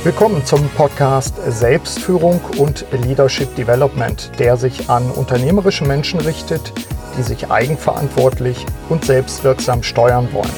Willkommen zum Podcast Selbstführung und Leadership Development, der sich an unternehmerische Menschen richtet, die sich eigenverantwortlich und selbstwirksam steuern wollen.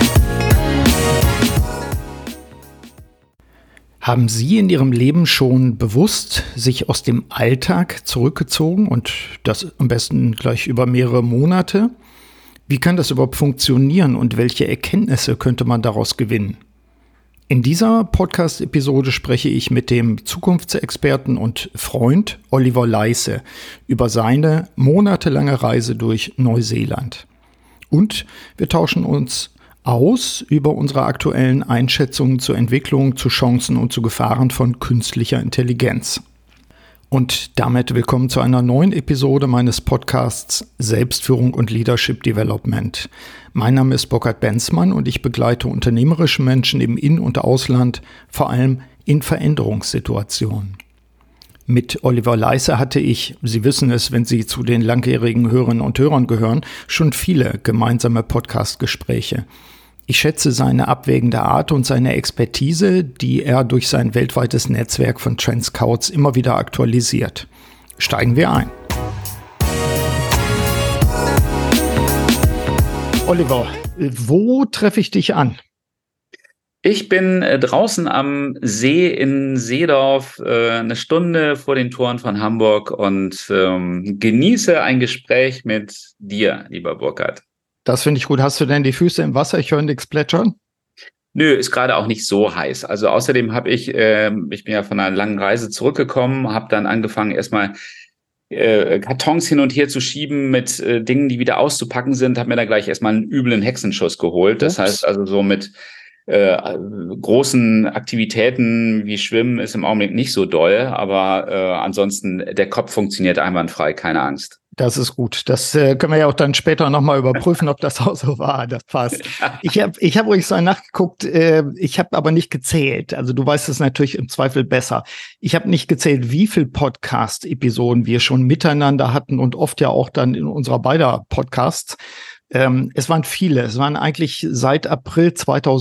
Haben Sie in Ihrem Leben schon bewusst sich aus dem Alltag zurückgezogen und das am besten gleich über mehrere Monate? Wie kann das überhaupt funktionieren und welche Erkenntnisse könnte man daraus gewinnen? In dieser Podcast-Episode spreche ich mit dem Zukunftsexperten und Freund Oliver Leisse über seine monatelange Reise durch Neuseeland. Und wir tauschen uns aus über unsere aktuellen Einschätzungen zur Entwicklung, zu Chancen und zu Gefahren von künstlicher Intelligenz. Und damit willkommen zu einer neuen Episode meines Podcasts Selbstführung und Leadership Development. Mein Name ist Burkhard Benzmann und ich begleite unternehmerische Menschen im In- und Ausland, vor allem in Veränderungssituationen. Mit Oliver Leisse hatte ich, Sie wissen es, wenn Sie zu den langjährigen Hörerinnen und Hörern gehören, schon viele gemeinsame Podcast-Gespräche. Ich schätze seine abwägende Art und seine Expertise, die er durch sein weltweites Netzwerk von Trend Scouts immer wieder aktualisiert. Steigen wir ein. Oliver, wo treffe ich dich an? Ich bin draußen am See in Seedorf, eine Stunde vor den Toren von Hamburg und genieße ein Gespräch mit dir, lieber Burkhard. Das finde ich gut. Hast du denn die Füße im Wasser? Ich höre nichts plätschern. Nö, ist gerade auch nicht so heiß. Also außerdem habe ich bin ja von einer langen Reise zurückgekommen, habe dann angefangen erstmal Kartons hin und her zu schieben mit Dingen, die wieder auszupacken sind, habe mir da gleich erstmal einen üblen Hexenschuss geholt. Das heißt also so mit großen Aktivitäten wie Schwimmen ist im Augenblick nicht so doll, aber ansonsten der Kopf funktioniert einwandfrei, keine Angst. Das ist gut. Das können wir ja auch dann später nochmal überprüfen, ob das auch so war. Das passt. Ich hab übrigens so nachgeguckt, ich habe aber nicht gezählt. Also du weißt es natürlich im Zweifel besser. Ich habe nicht gezählt, wie viel Podcast-Episoden wir schon miteinander hatten und oft ja auch dann in unserer beider Podcasts. Es waren viele. Es waren eigentlich seit April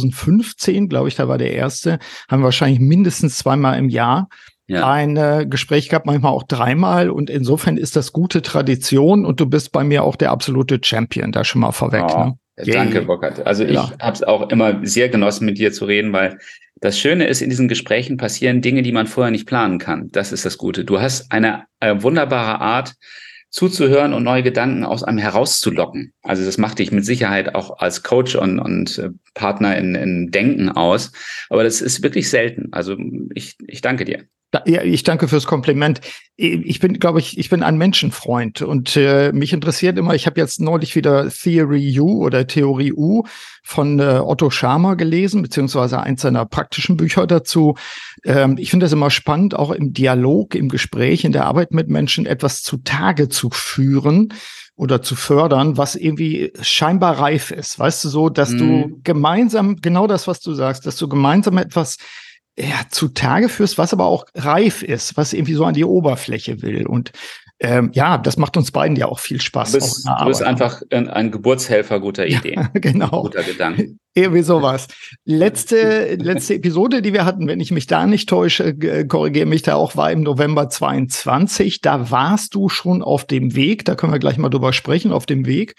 2015, glaube ich, da war der erste, haben wir wahrscheinlich mindestens zweimal im Jahr ein Gespräch gehabt, manchmal auch dreimal. Und insofern ist das gute Tradition und du bist bei mir auch der absolute Champion, da schon mal vorweg. Oh, ne? Danke, Burkhard. Also ich habe es auch immer sehr genossen, mit dir zu reden, weil das Schöne ist, in diesen Gesprächen passieren Dinge, die man vorher nicht planen kann. Das ist das Gute. Du hast eine wunderbare Art, zuzuhören und neue Gedanken aus einem herauszulocken. Also das macht dich mit Sicherheit auch als Coach und Partner in Denken aus. Aber das ist wirklich selten. Also ich danke dir. Ja, ich danke fürs Kompliment. Ich bin ein Menschenfreund und mich interessiert immer, ich habe jetzt neulich wieder Theory U oder Theorie U von Otto Scharmer gelesen, beziehungsweise eins seiner praktischen Bücher dazu. Ich finde das immer spannend, auch im Dialog, im Gespräch, in der Arbeit mit Menschen etwas zutage zu führen oder zu fördern, was irgendwie scheinbar reif ist. Weißt du, so, dass du gemeinsam, genau das, was du sagst, dass du gemeinsam etwas zutage führst, was aber auch reif ist, was irgendwie so an die Oberfläche will. Und das macht uns beiden ja auch viel Spaß. Du bist einfach ein Geburtshelfer guter Ideen. Ja, genau. Guter Gedanken. Irgendwie sowas. Letzte Episode, die wir hatten, wenn ich mich da nicht täusche, korrigiere mich da auch, war im November 22. Da warst du schon auf dem Weg, da können wir gleich mal drüber sprechen, auf dem Weg.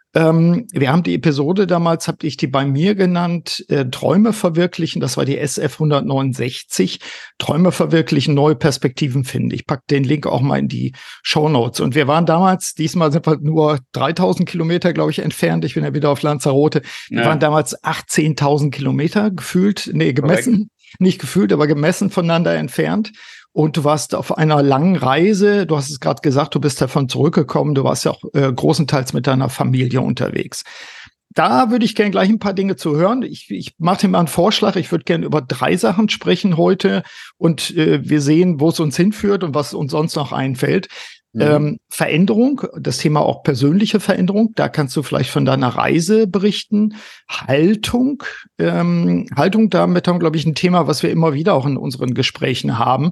Wir haben die Episode damals, habe ich die bei mir genannt, Träume verwirklichen, das war die SF 169, Träume verwirklichen, neue Perspektiven finden. Ich pack den Link auch mal in die Shownotes. Und wir waren damals, diesmal sind wir nur 3000 Kilometer, glaube ich, entfernt. Ich bin ja wieder auf Lanzarote. Wir waren damals 18.000 Kilometer gemessen, nicht gefühlt, aber gemessen voneinander entfernt. Und du warst auf einer langen Reise, du hast es gerade gesagt, du bist davon zurückgekommen, du warst ja auch großenteils mit deiner Familie unterwegs. Da würde ich gerne gleich ein paar Dinge zu hören. Ich mache dir mal einen Vorschlag, ich würde gerne über 3 Sachen sprechen heute und wir sehen, wo es uns hinführt und was uns sonst noch einfällt. Veränderung, das Thema auch persönliche Veränderung, da kannst du vielleicht von deiner Reise berichten. Haltung, damit haben, glaube ich, ein Thema, was wir immer wieder auch in unseren Gesprächen haben.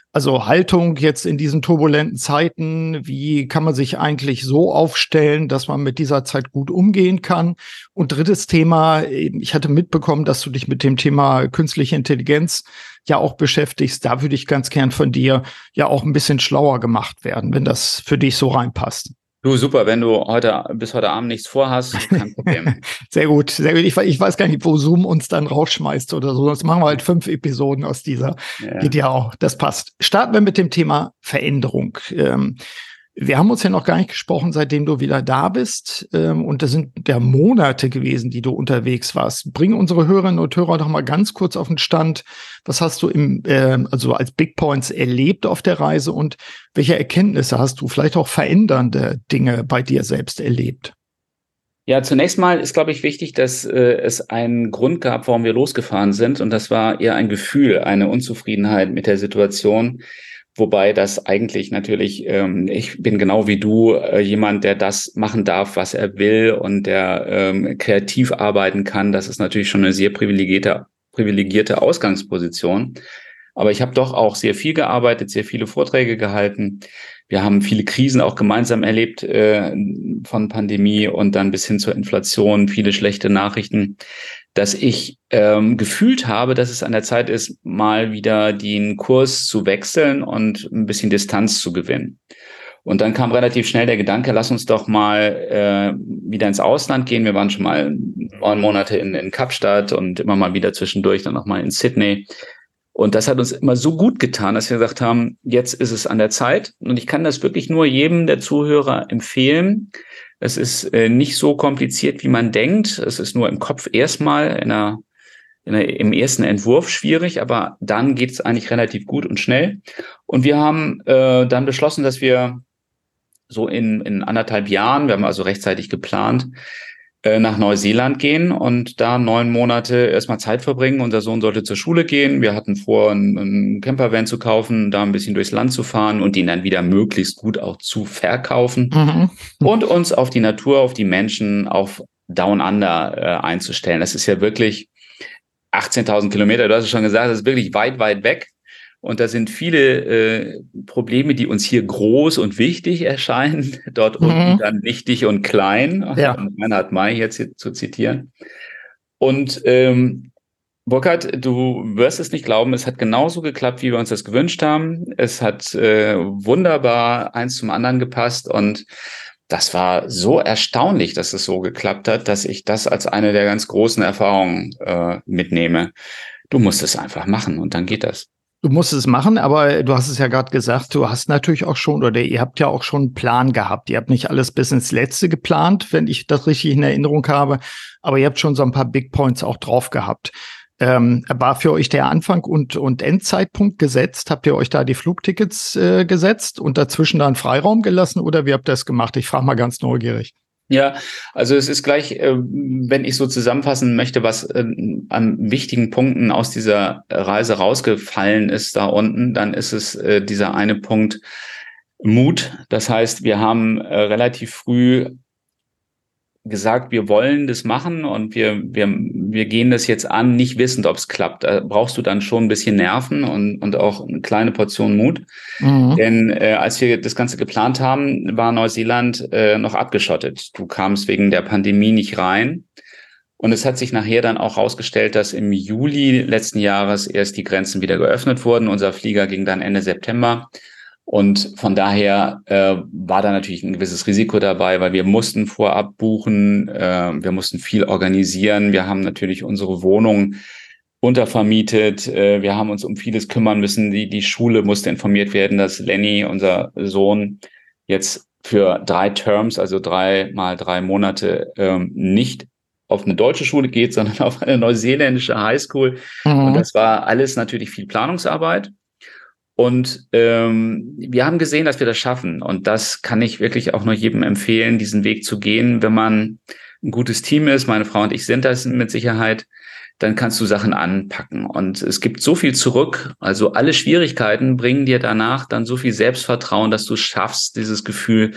Also Haltung jetzt in diesen turbulenten Zeiten, wie kann man sich eigentlich so aufstellen, dass man mit dieser Zeit gut umgehen kann? Und drittes Thema, ich hatte mitbekommen, dass du dich mit dem Thema künstliche Intelligenz ja auch beschäftigst. Da würde ich ganz gern von dir ja auch ein bisschen schlauer gemacht werden, wenn das für dich so reinpasst. Du, super, wenn du bis heute Abend nichts vorhast, kein Problem. Sehr gut, sehr gut. Ich weiß gar nicht, wo Zoom uns dann rausschmeißt oder so. Sonst machen wir halt 5 Episoden aus dieser. Ja. Geht ja auch, das passt. Starten wir mit dem Thema Veränderung. Wir haben uns ja noch gar nicht gesprochen, seitdem du wieder da bist. Und das sind ja Monate gewesen, die du unterwegs warst. Bring unsere Hörerinnen und Hörer doch mal ganz kurz auf den Stand. Was hast du also als Big Points erlebt auf der Reise und welche Erkenntnisse hast du vielleicht auch verändernde Dinge bei dir selbst erlebt? Ja, zunächst mal ist, glaube ich, wichtig, dass es einen Grund gab, warum wir losgefahren sind. Und das war eher ein Gefühl, eine Unzufriedenheit mit der Situation. Wobei das eigentlich natürlich, ich bin genau wie du, jemand, der das machen darf, was er will und der kreativ arbeiten kann. Das ist natürlich schon eine sehr privilegierte Ausgangsposition. Aber ich habe doch auch sehr viel gearbeitet, sehr viele Vorträge gehalten. Wir haben viele Krisen auch gemeinsam erlebt, von Pandemie und dann bis hin zur Inflation, viele schlechte Nachrichten, dass ich gefühlt habe, dass es an der Zeit ist, mal wieder den Kurs zu wechseln und ein bisschen Distanz zu gewinnen. Und dann kam relativ schnell der Gedanke, lass uns doch mal wieder ins Ausland gehen. Wir waren schon mal 9 Monate in Kapstadt und immer mal wieder zwischendurch dann noch mal in Sydney. Und das hat uns immer so gut getan, dass wir gesagt haben, jetzt ist es an der Zeit. Und ich kann das wirklich nur jedem der Zuhörer empfehlen. Es ist nicht so kompliziert, wie man denkt. Es ist nur im Kopf erstmal im ersten Entwurf schwierig, aber dann geht es eigentlich relativ gut und schnell. Und wir haben dann beschlossen, dass wir so in 1,5 Jahren, wir haben also rechtzeitig geplant, nach Neuseeland gehen und da 9 Monate erstmal Zeit verbringen. Unser Sohn sollte zur Schule gehen. Wir hatten vor, einen Campervan zu kaufen, da ein bisschen durchs Land zu fahren und ihn dann wieder möglichst gut auch zu verkaufen und uns auf die Natur, auf die Menschen, auf Down Under einzustellen. Das ist ja wirklich 18.000 Kilometer, du hast es schon gesagt, das ist wirklich weit, weit weg. Und da sind viele Probleme, die uns hier groß und wichtig erscheinen, dort unten dann wichtig und klein, ja. Reinhard May jetzt zu zitieren. Und Burkhard, du wirst es nicht glauben, es hat genauso geklappt, wie wir uns das gewünscht haben. Es hat wunderbar eins zum anderen gepasst und das war so erstaunlich, dass es so geklappt hat, dass ich das als eine der ganz großen Erfahrungen mitnehme. Du musst es einfach machen und dann geht das. Du musst es machen, aber du hast es ja gerade gesagt, du hast natürlich auch schon, oder ihr habt ja auch schon einen Plan gehabt. Ihr habt nicht alles bis ins Letzte geplant, wenn ich das richtig in Erinnerung habe, aber ihr habt schon so ein paar Big Points auch drauf gehabt. War für euch der Anfang und Endzeitpunkt gesetzt? Habt ihr euch da die Flugtickets gesetzt und dazwischen da einen Freiraum gelassen oder wie habt ihr das gemacht? Ich frage mal ganz neugierig. Ja, also es ist gleich, wenn ich so zusammenfassen möchte, was an wichtigen Punkten aus dieser Reise rausgefallen ist da unten, dann ist es dieser eine Punkt Mut. Das heißt, wir haben relativ früh gesagt, wir wollen das machen und wir gehen das jetzt an, nicht wissend, ob es klappt. Da brauchst du dann schon ein bisschen Nerven und auch eine kleine Portion Mut. Denn als wir das Ganze geplant haben, war Neuseeland noch abgeschottet. Du kamst wegen der Pandemie nicht rein. Und es hat sich nachher dann auch herausgestellt, dass im Juli letzten Jahres erst die Grenzen wieder geöffnet wurden. Unser Flieger ging dann Ende September. Und von daher war da natürlich ein gewisses Risiko dabei, weil wir mussten vorab buchen, wir mussten viel organisieren, wir haben natürlich unsere Wohnung untervermietet, wir haben uns um vieles kümmern müssen, die Schule musste informiert werden, dass Lenny, unser Sohn, jetzt für 3 Terms, also 3 mal 3 Monate, nicht auf eine deutsche Schule geht, sondern auf eine neuseeländische Highschool. Und das war alles natürlich viel Planungsarbeit. Und wir haben gesehen, dass wir das schaffen. Und das kann ich wirklich auch nur jedem empfehlen, diesen Weg zu gehen. Wenn man ein gutes Team ist, meine Frau und ich sind das mit Sicherheit, dann kannst du Sachen anpacken. Und es gibt so viel zurück. Also alle Schwierigkeiten bringen dir danach dann so viel Selbstvertrauen, dass du schaffst, dieses Gefühl,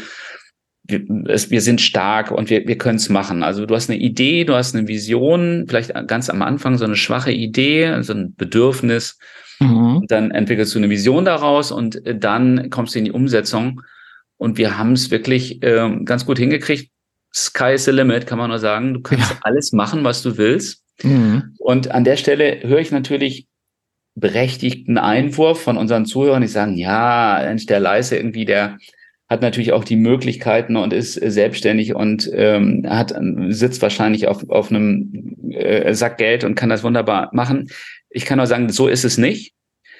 wir sind stark und wir können es machen. Also du hast eine Idee, du hast eine Vision, vielleicht ganz am Anfang so eine schwache Idee, so ein Bedürfnis. Und dann entwickelst du eine Vision daraus und dann kommst du in die Umsetzung. Und wir haben es wirklich ganz gut hingekriegt. Sky is the limit, kann man nur sagen. Du kannst alles machen, was du willst. Und an der Stelle höre ich natürlich berechtigten Einwurf von unseren Zuhörern, die sagen, ja, der Leise irgendwie, der hat natürlich auch die Möglichkeiten und ist selbstständig und sitzt wahrscheinlich auf einem Sack Geld und kann das wunderbar machen. Ich kann nur sagen, so ist es nicht.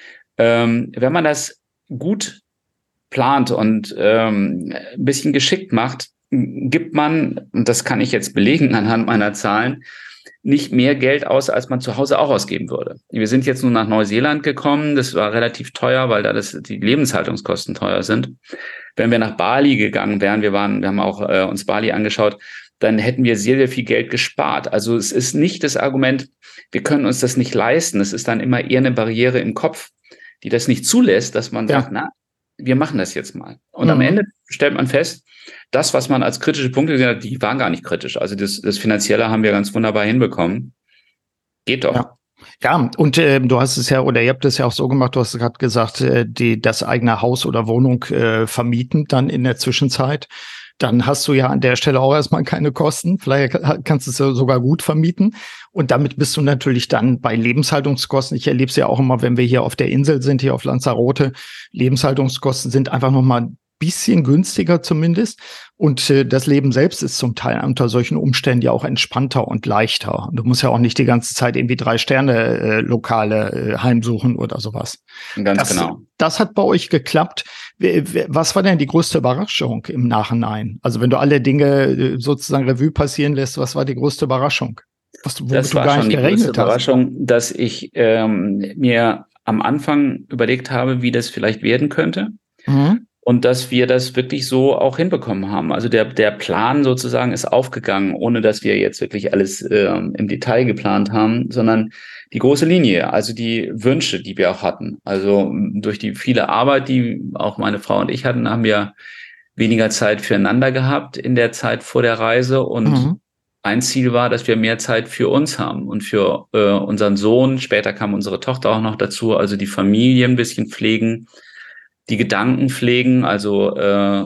Wenn man das gut plant und ein bisschen geschickt macht, gibt man, und das kann ich jetzt belegen anhand meiner Zahlen, nicht mehr Geld aus, als man zu Hause auch ausgeben würde. Wir sind jetzt nun nach Neuseeland gekommen. Das war relativ teuer, weil da die Lebenshaltungskosten teuer sind. Wenn wir nach Bali gegangen wären, wir haben auch uns Bali angeschaut, dann hätten wir sehr, sehr viel Geld gespart. Also es ist nicht das Argument, wir können uns das nicht leisten. Es ist dann immer eher eine Barriere im Kopf, die das nicht zulässt, dass man sagt, na, wir machen das jetzt mal. Und am Ende stellt man fest, das, was man als kritische Punkte gesehen hat, die waren gar nicht kritisch. Also das Finanzielle haben wir ganz wunderbar hinbekommen. Geht doch. Ja, und du hast es ja, oder ihr habt es ja auch so gemacht, du hast gerade gesagt, das eigene Haus oder Wohnung vermieten dann in der Zwischenzeit. Dann hast du ja an der Stelle auch erstmal keine Kosten. Vielleicht kannst du es ja sogar gut vermieten. Und damit bist du natürlich dann bei Lebenshaltungskosten. Ich erlebe es ja auch immer, wenn wir hier auf der Insel sind, hier auf Lanzarote. Lebenshaltungskosten sind einfach noch mal ein bisschen günstiger zumindest. Und das Leben selbst ist zum Teil unter solchen Umständen ja auch entspannter und leichter. Du musst ja auch nicht die ganze Zeit irgendwie 3-Sterne-Lokale heimsuchen oder sowas. Ganz genau. Das hat bei euch geklappt. Was war denn die größte Überraschung im Nachhinein? Also wenn du alle Dinge sozusagen Revue passieren lässt, was war die größte Überraschung? Das war schon die größte Überraschung, dass ich mir am Anfang überlegt habe, wie das vielleicht werden könnte. Und dass wir das wirklich so auch hinbekommen haben. Also der Plan sozusagen ist aufgegangen, ohne dass wir jetzt wirklich alles im Detail geplant haben, sondern die große Linie, also die Wünsche, die wir auch hatten. Also durch die viele Arbeit, die auch meine Frau und ich hatten, haben wir weniger Zeit füreinander gehabt in der Zeit vor der Reise. Und ein Ziel war, dass wir mehr Zeit für uns haben und für unseren Sohn. Später kam unsere Tochter auch noch dazu, also die Familie ein bisschen pflegen. Die Gedanken pflegen, also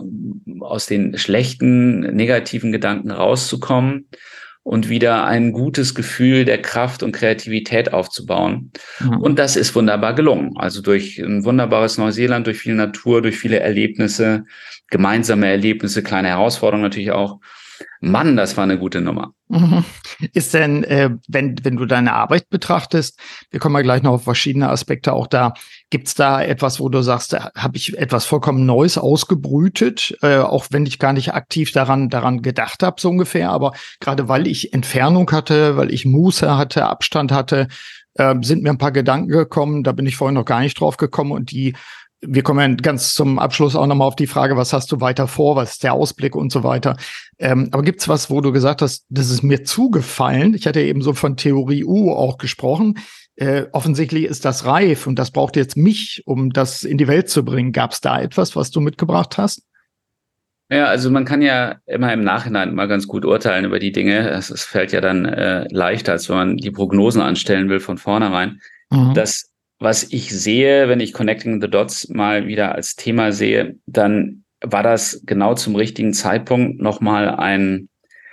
aus den schlechten, negativen Gedanken rauszukommen und wieder ein gutes Gefühl der Kraft und Kreativität aufzubauen. Und das ist wunderbar gelungen. Also durch ein wunderbares Neuseeland, durch viel Natur, durch viele Erlebnisse, gemeinsame Erlebnisse, kleine Herausforderungen natürlich auch. Mann, das war eine gute Nummer. Ist denn, wenn du deine Arbeit betrachtest, wir kommen ja gleich noch auf verschiedene Aspekte auch da, gibt's da etwas, wo du sagst, da habe ich etwas vollkommen Neues ausgebrütet, auch wenn ich gar nicht aktiv daran gedacht habe, so ungefähr, aber gerade weil ich Entfernung hatte, weil ich Muße hatte, Abstand hatte, sind mir ein paar Gedanken gekommen, da bin ich vorhin noch gar nicht drauf gekommen und wir kommen ja ganz zum Abschluss auch nochmal auf die Frage, was hast du weiter vor, was ist der Ausblick und so weiter. Aber gibt's was, wo du gesagt hast, das ist mir zugefallen? Ich hatte eben so von Theorie U auch gesprochen. Offensichtlich ist das reif und das braucht jetzt mich, um das in die Welt zu bringen. Gab's da etwas, was du mitgebracht hast? Ja, also man kann ja immer im Nachhinein mal ganz gut urteilen über die Dinge. Es fällt ja dann leichter, als wenn man die Prognosen anstellen will von vornherein. Das, was ich sehe, wenn ich Connecting the Dots mal wieder als Thema sehe, dann war das genau zum richtigen Zeitpunkt nochmal ein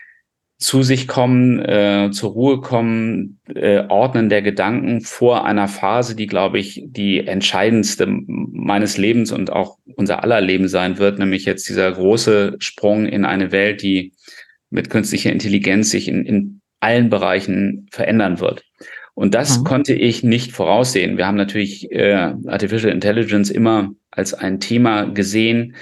zu sich kommen, zur Ruhe kommen, Ordnen der Gedanken vor einer Phase, die, glaube ich, die entscheidendste meines Lebens und auch unser aller Leben sein wird, nämlich jetzt dieser große Sprung in eine Welt, die mit künstlicher Intelligenz sich in allen Bereichen verändern wird. Und das konnte ich nicht voraussehen. Wir haben natürlich Artificial Intelligence immer als ein Thema gesehen.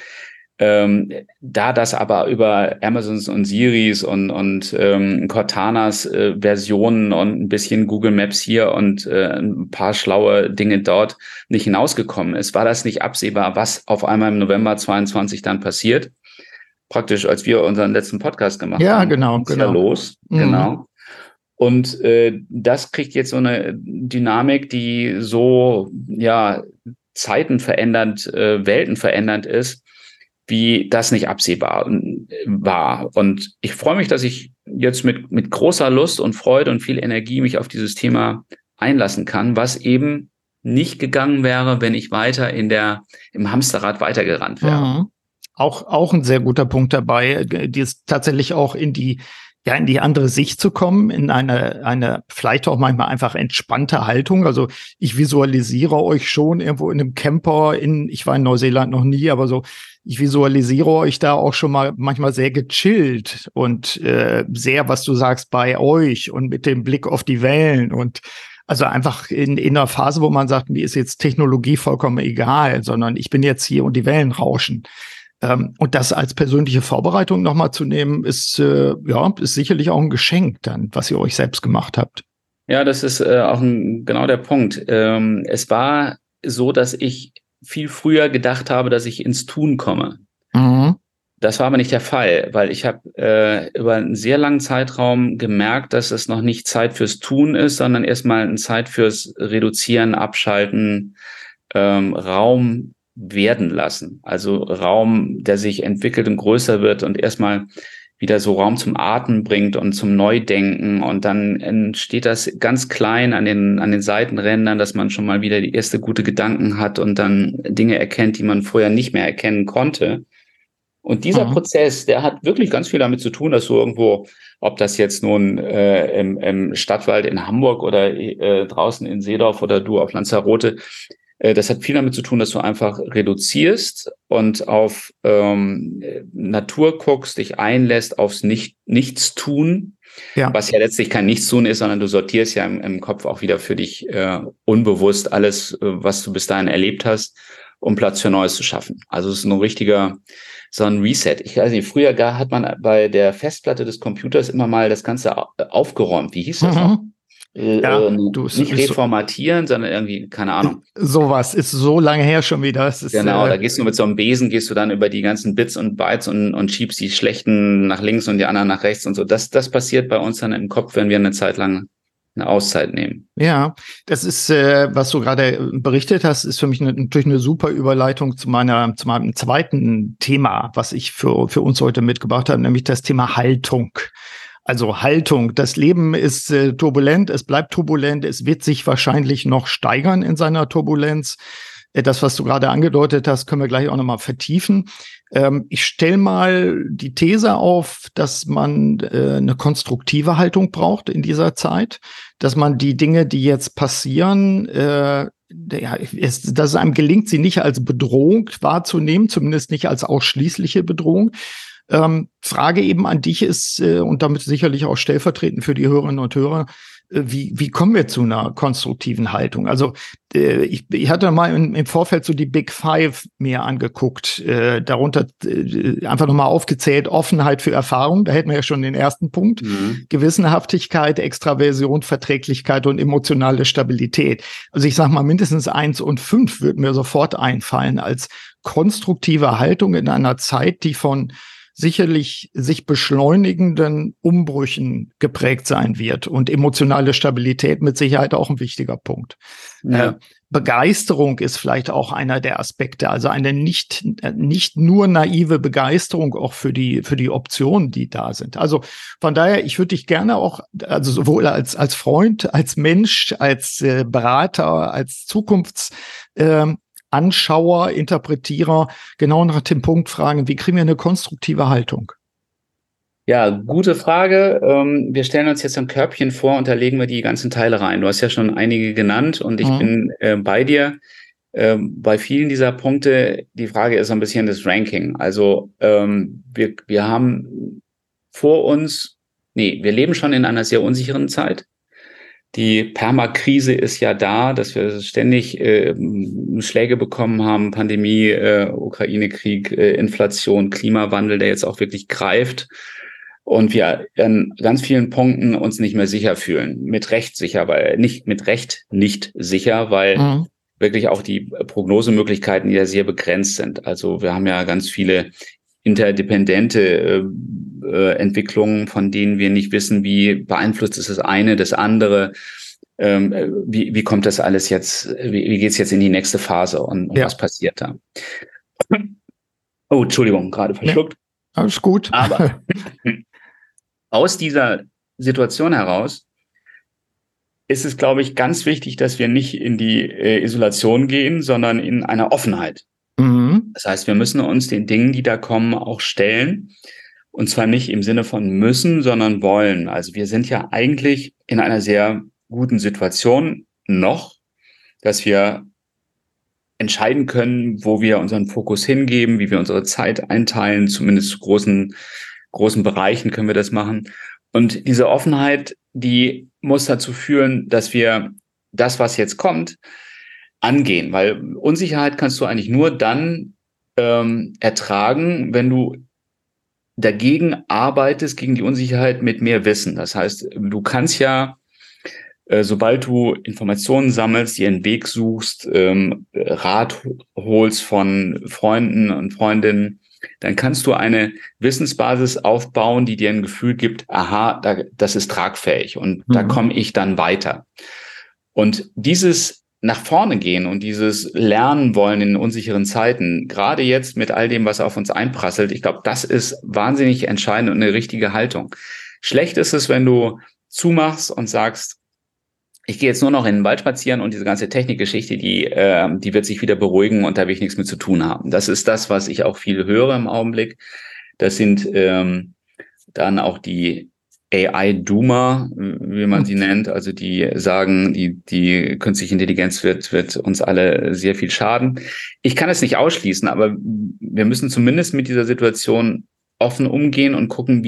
Da das aber über Amazons und Siris und Cortanas Versionen und ein bisschen Google Maps hier und ein paar schlaue Dinge dort nicht hinausgekommen ist, war das nicht absehbar, was auf einmal im November 22 dann passiert. Praktisch, als wir unseren letzten Podcast gemacht haben. Ja, genau. Ja los, genau. Und das kriegt jetzt so eine Dynamik, die so zeitenverändernd, weltenverändernd ist, wie das nicht absehbar war. Und ich freue mich, dass ich jetzt mit großer Lust und Freude und viel Energie mich auf dieses Thema einlassen kann, was eben nicht gegangen wäre, wenn ich weiter im Hamsterrad weitergerannt wäre. Mhm. Auch ein sehr guter Punkt dabei, die ist tatsächlich auch in die andere Sicht zu kommen, in eine vielleicht auch manchmal einfach entspannte Haltung. Also ich visualisiere euch schon irgendwo in einem Camper ich war in Neuseeland noch nie, aber so, ich visualisiere euch da auch schon mal manchmal sehr gechillt und sehr, was du sagst, bei euch und mit dem Blick auf die Wellen und also einfach in einer Phase, wo man sagt, mir ist jetzt Technologie vollkommen egal, sondern ich bin jetzt hier und die Wellen rauschen. Und das als persönliche Vorbereitung nochmal zu nehmen, ist sicherlich auch ein Geschenk dann, was ihr euch selbst gemacht habt. Ja, das ist auch genau der Punkt. Es war so, dass ich viel früher gedacht habe, dass ich ins Tun komme. Mhm. Das war aber nicht der Fall, weil ich habe über einen sehr langen Zeitraum gemerkt, dass es noch nicht Zeit fürs Tun ist, sondern erstmal eine Zeit fürs Reduzieren, Abschalten, Raum werden lassen. Also Raum, der sich entwickelt und größer wird und erstmal wieder so Raum zum Atmen bringt und zum Neudenken. Und dann entsteht das ganz klein an den Seitenrändern, dass man schon mal wieder die erste gute Gedanken hat und dann Dinge erkennt, die man vorher nicht mehr erkennen konnte. Und dieser Prozess, der hat wirklich ganz viel damit zu tun, dass du irgendwo, ob das jetzt nun im Stadtwald in Hamburg oder draußen in Seedorf oder du auf Lanzarote, das hat viel damit zu tun, dass du einfach reduzierst und auf Natur guckst, dich einlässt aufs Nichtstun, was ja letztlich kein Nichtstun ist, sondern du sortierst ja im Kopf auch wieder für dich unbewusst alles, was du bis dahin erlebt hast, um Platz für Neues zu schaffen. Also es ist so ein Reset. Ich weiß nicht, früher hat man bei der Festplatte des Computers immer mal das Ganze aufgeräumt. Wie hieß das noch? Nicht reformatieren, sondern irgendwie, keine Ahnung. Sowas ist so lange her schon wieder. Genau, da gehst du mit so einem Besen, gehst du dann über die ganzen Bits und Bytes und schiebst die schlechten nach links und die anderen nach rechts und so. Das passiert bei uns dann im Kopf, wenn wir eine Zeit lang eine Auszeit nehmen. Ja, das ist, was du gerade berichtet hast, ist für mich natürlich eine super Überleitung zu meinem zweiten Thema, was ich für uns heute mitgebracht habe, nämlich das Thema Haltung. Also Haltung. Das Leben ist turbulent, es bleibt turbulent, es wird sich wahrscheinlich noch steigern in seiner Turbulenz. Das, was du gerade angedeutet hast, können wir gleich auch nochmal vertiefen. Ich stelle mal die These auf, dass man eine konstruktive Haltung braucht in dieser Zeit, dass man die Dinge, die jetzt passieren, dass es einem gelingt, sie nicht als Bedrohung wahrzunehmen, zumindest nicht als ausschließliche Bedrohung. Frage eben an dich ist, und damit sicherlich auch stellvertretend für die Hörerinnen und Hörer, wie kommen wir zu einer konstruktiven Haltung? Also ich hatte mal im Vorfeld so die Big Five mir angeguckt, darunter einfach nochmal aufgezählt, Offenheit für Erfahrung, da hätten wir ja schon den ersten Punkt, Gewissenhaftigkeit, Extraversion, Verträglichkeit und emotionale Stabilität. Also ich sage mal, mindestens 1 und 5 würden mir sofort einfallen als konstruktive Haltung in einer Zeit, die von sicherlich sich beschleunigenden Umbrüchen geprägt sein wird und emotionale Stabilität mit Sicherheit auch ein wichtiger Punkt. Ja. Begeisterung ist vielleicht auch einer der Aspekte, also eine nicht nur naive Begeisterung auch für die Optionen, die da sind. Also von daher, ich würde dich gerne auch, also sowohl als Freund, als Mensch, als Berater, als Anschauer, Interpretierer genau nach dem Punkt fragen, wie kriegen wir eine konstruktive Haltung? Ja, gute Frage. Wir stellen uns jetzt ein Körbchen vor und da legen wir die ganzen Teile rein. Du hast ja schon einige genannt und ich bin bei dir. Bei vielen dieser Punkte, die Frage ist so ein bisschen das Ranking. Also wir haben vor uns, wir leben schon in einer sehr unsicheren Zeit. Die Permakrise ist ja da, dass wir ständig Schläge bekommen haben, Pandemie, Ukraine-Krieg, Inflation, Klimawandel, der jetzt auch wirklich greift und wir an ganz vielen Punkten uns nicht mehr sicher fühlen. Mit Recht sicher, nicht sicher, weil wirklich auch die Prognosemöglichkeiten ja sehr begrenzt sind. Also wir haben ja ganz viele interdependente Entwicklungen, von denen wir nicht wissen, wie beeinflusst ist das eine, das andere, wie kommt das alles jetzt, wie geht's jetzt in die nächste Phase und was passiert da? Oh, Entschuldigung, gerade verschluckt. Nee, alles gut. Aber aus dieser Situation heraus ist es, glaube ich, ganz wichtig, dass wir nicht in die Isolation gehen, sondern in eine Offenheit. Mhm. Das heißt, wir müssen uns den Dingen, die da kommen, auch stellen. Und zwar nicht im Sinne von müssen, sondern wollen. Also wir sind ja eigentlich in einer sehr guten Situation noch, dass wir entscheiden können, wo wir unseren Fokus hingeben, wie wir unsere Zeit einteilen. Zumindest zu großen Bereichen können wir das machen. Und diese Offenheit, die muss dazu führen, dass wir das, was jetzt kommt, angehen. Weil Unsicherheit kannst du eigentlich nur dann ertragen, wenn du dagegen arbeitest, gegen die Unsicherheit mit mehr Wissen. Das heißt, du kannst ja, sobald du Informationen sammelst, dir einen Weg suchst, Rat holst von Freunden und Freundinnen, dann kannst du eine Wissensbasis aufbauen, die dir ein Gefühl gibt, aha, das ist tragfähig und da komme ich dann weiter. Und dieses nach vorne gehen und dieses Lernen wollen in unsicheren Zeiten, gerade jetzt mit all dem, was auf uns einprasselt, ich glaube, das ist wahnsinnig entscheidend und eine richtige Haltung. Schlecht ist es, wenn du zumachst und sagst, ich gehe jetzt nur noch in den Wald spazieren und diese ganze Technikgeschichte, die wird sich wieder beruhigen und da will ich nichts mit zu tun haben. Das ist das, was ich auch viel höre im Augenblick. Das sind dann auch die AI-Doomer, wie man sie nennt, also die sagen, die künstliche Intelligenz wird uns alle sehr viel schaden. Ich kann es nicht ausschließen, aber wir müssen zumindest mit dieser Situation offen umgehen und gucken,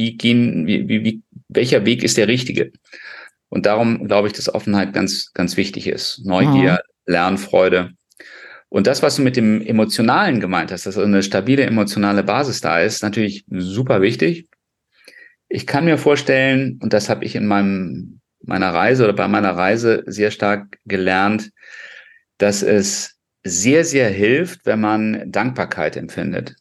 welcher Weg ist der richtige. Und darum glaube ich, dass Offenheit ganz, ganz wichtig ist. Neugier, Lernfreude. Und das, was du mit dem Emotionalen gemeint hast, dass eine stabile emotionale Basis da ist, natürlich super wichtig. Ich kann mir vorstellen, und das habe ich in meiner Reise oder bei meiner Reise sehr stark gelernt, dass es sehr, sehr hilft, wenn man Dankbarkeit empfindet.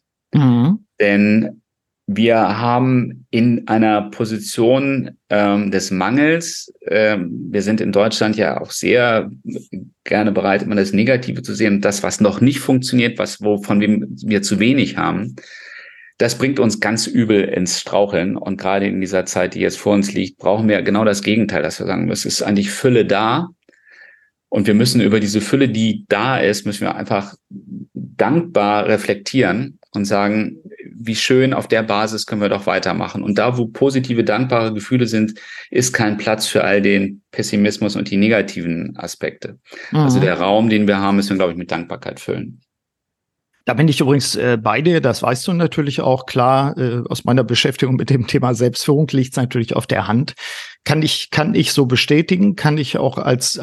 Denn wir haben in einer Position des Mangels, wir sind in Deutschland ja auch sehr gerne bereit, immer das Negative zu sehen, das, was noch nicht funktioniert, wovon wir zu wenig haben. Das bringt uns ganz übel ins Straucheln. Und gerade in dieser Zeit, die jetzt vor uns liegt, brauchen wir genau das Gegenteil, dass wir sagen, es ist eigentlich Fülle da. Und wir müssen über diese Fülle, die da ist, müssen wir einfach dankbar reflektieren und sagen, wie schön, auf der Basis können wir doch weitermachen. Und da, wo positive, dankbare Gefühle sind, ist kein Platz für all den Pessimismus und die negativen Aspekte. Also der Raum, den wir haben, müssen wir, glaube ich, mit Dankbarkeit füllen. Da bin ich übrigens bei dir, das weißt du natürlich auch, klar, aus meiner Beschäftigung mit dem Thema Selbstführung liegt es natürlich auf der Hand. Kann ich so bestätigen, kann ich auch als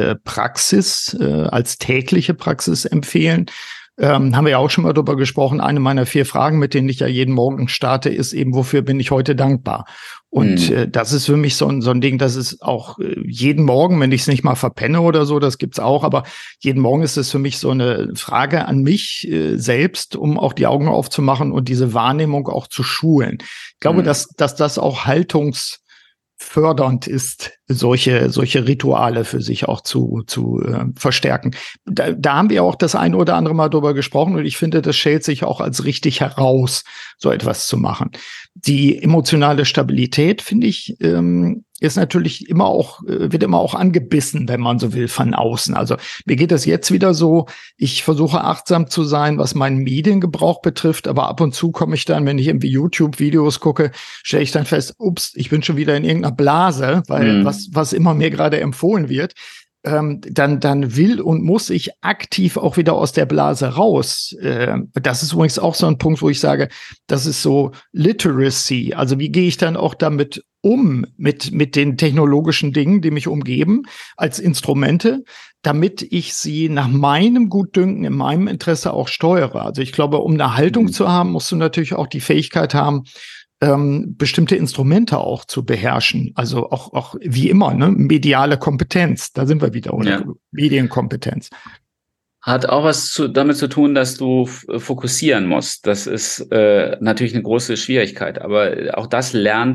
Praxis, als tägliche Praxis empfehlen. Haben wir ja auch schon mal drüber gesprochen. Eine meiner 4 Fragen, mit denen ich ja jeden Morgen starte, ist eben, wofür bin ich heute dankbar? Und das ist für mich so ein Ding, das ist auch jeden Morgen, wenn ich es nicht mal verpenne oder so, das gibt's auch, aber jeden Morgen ist es für mich so eine Frage an mich selbst, um auch die Augen aufzumachen und diese Wahrnehmung auch zu schulen. Ich glaube, dass das auch haltungsfördernd ist, solche Rituale für sich auch zu verstärken. Da haben wir auch das ein oder andere Mal drüber gesprochen und ich finde, das schält sich auch als richtig heraus, so etwas zu machen. Die emotionale Stabilität, finde ich, ist natürlich wird immer auch angebissen, wenn man so will, von außen. Also mir geht das jetzt wieder so, ich versuche achtsam zu sein, was meinen Mediengebrauch betrifft, aber ab und zu komme ich dann, wenn ich irgendwie YouTube-Videos gucke, stelle ich dann fest, ups, ich bin schon wieder in irgendeiner Blase, weil was immer mir gerade empfohlen wird. Dann will und muss ich aktiv auch wieder aus der Blase raus. Das ist übrigens auch so ein Punkt, wo ich sage, das ist so Literacy. Also wie gehe ich dann auch damit um, mit den technologischen Dingen, die mich umgeben, als Instrumente, damit ich sie nach meinem Gutdünken, in meinem Interesse auch steuere. Also ich glaube, um eine Haltung zu haben, musst du natürlich auch die Fähigkeit haben, bestimmte Instrumente auch zu beherrschen. Also auch wie immer, ne? Mediale Kompetenz, da sind wir wieder, oder? Ja. Medienkompetenz. Hat auch was damit zu tun, dass du fokussieren musst. Das ist natürlich eine große Schwierigkeit, aber auch das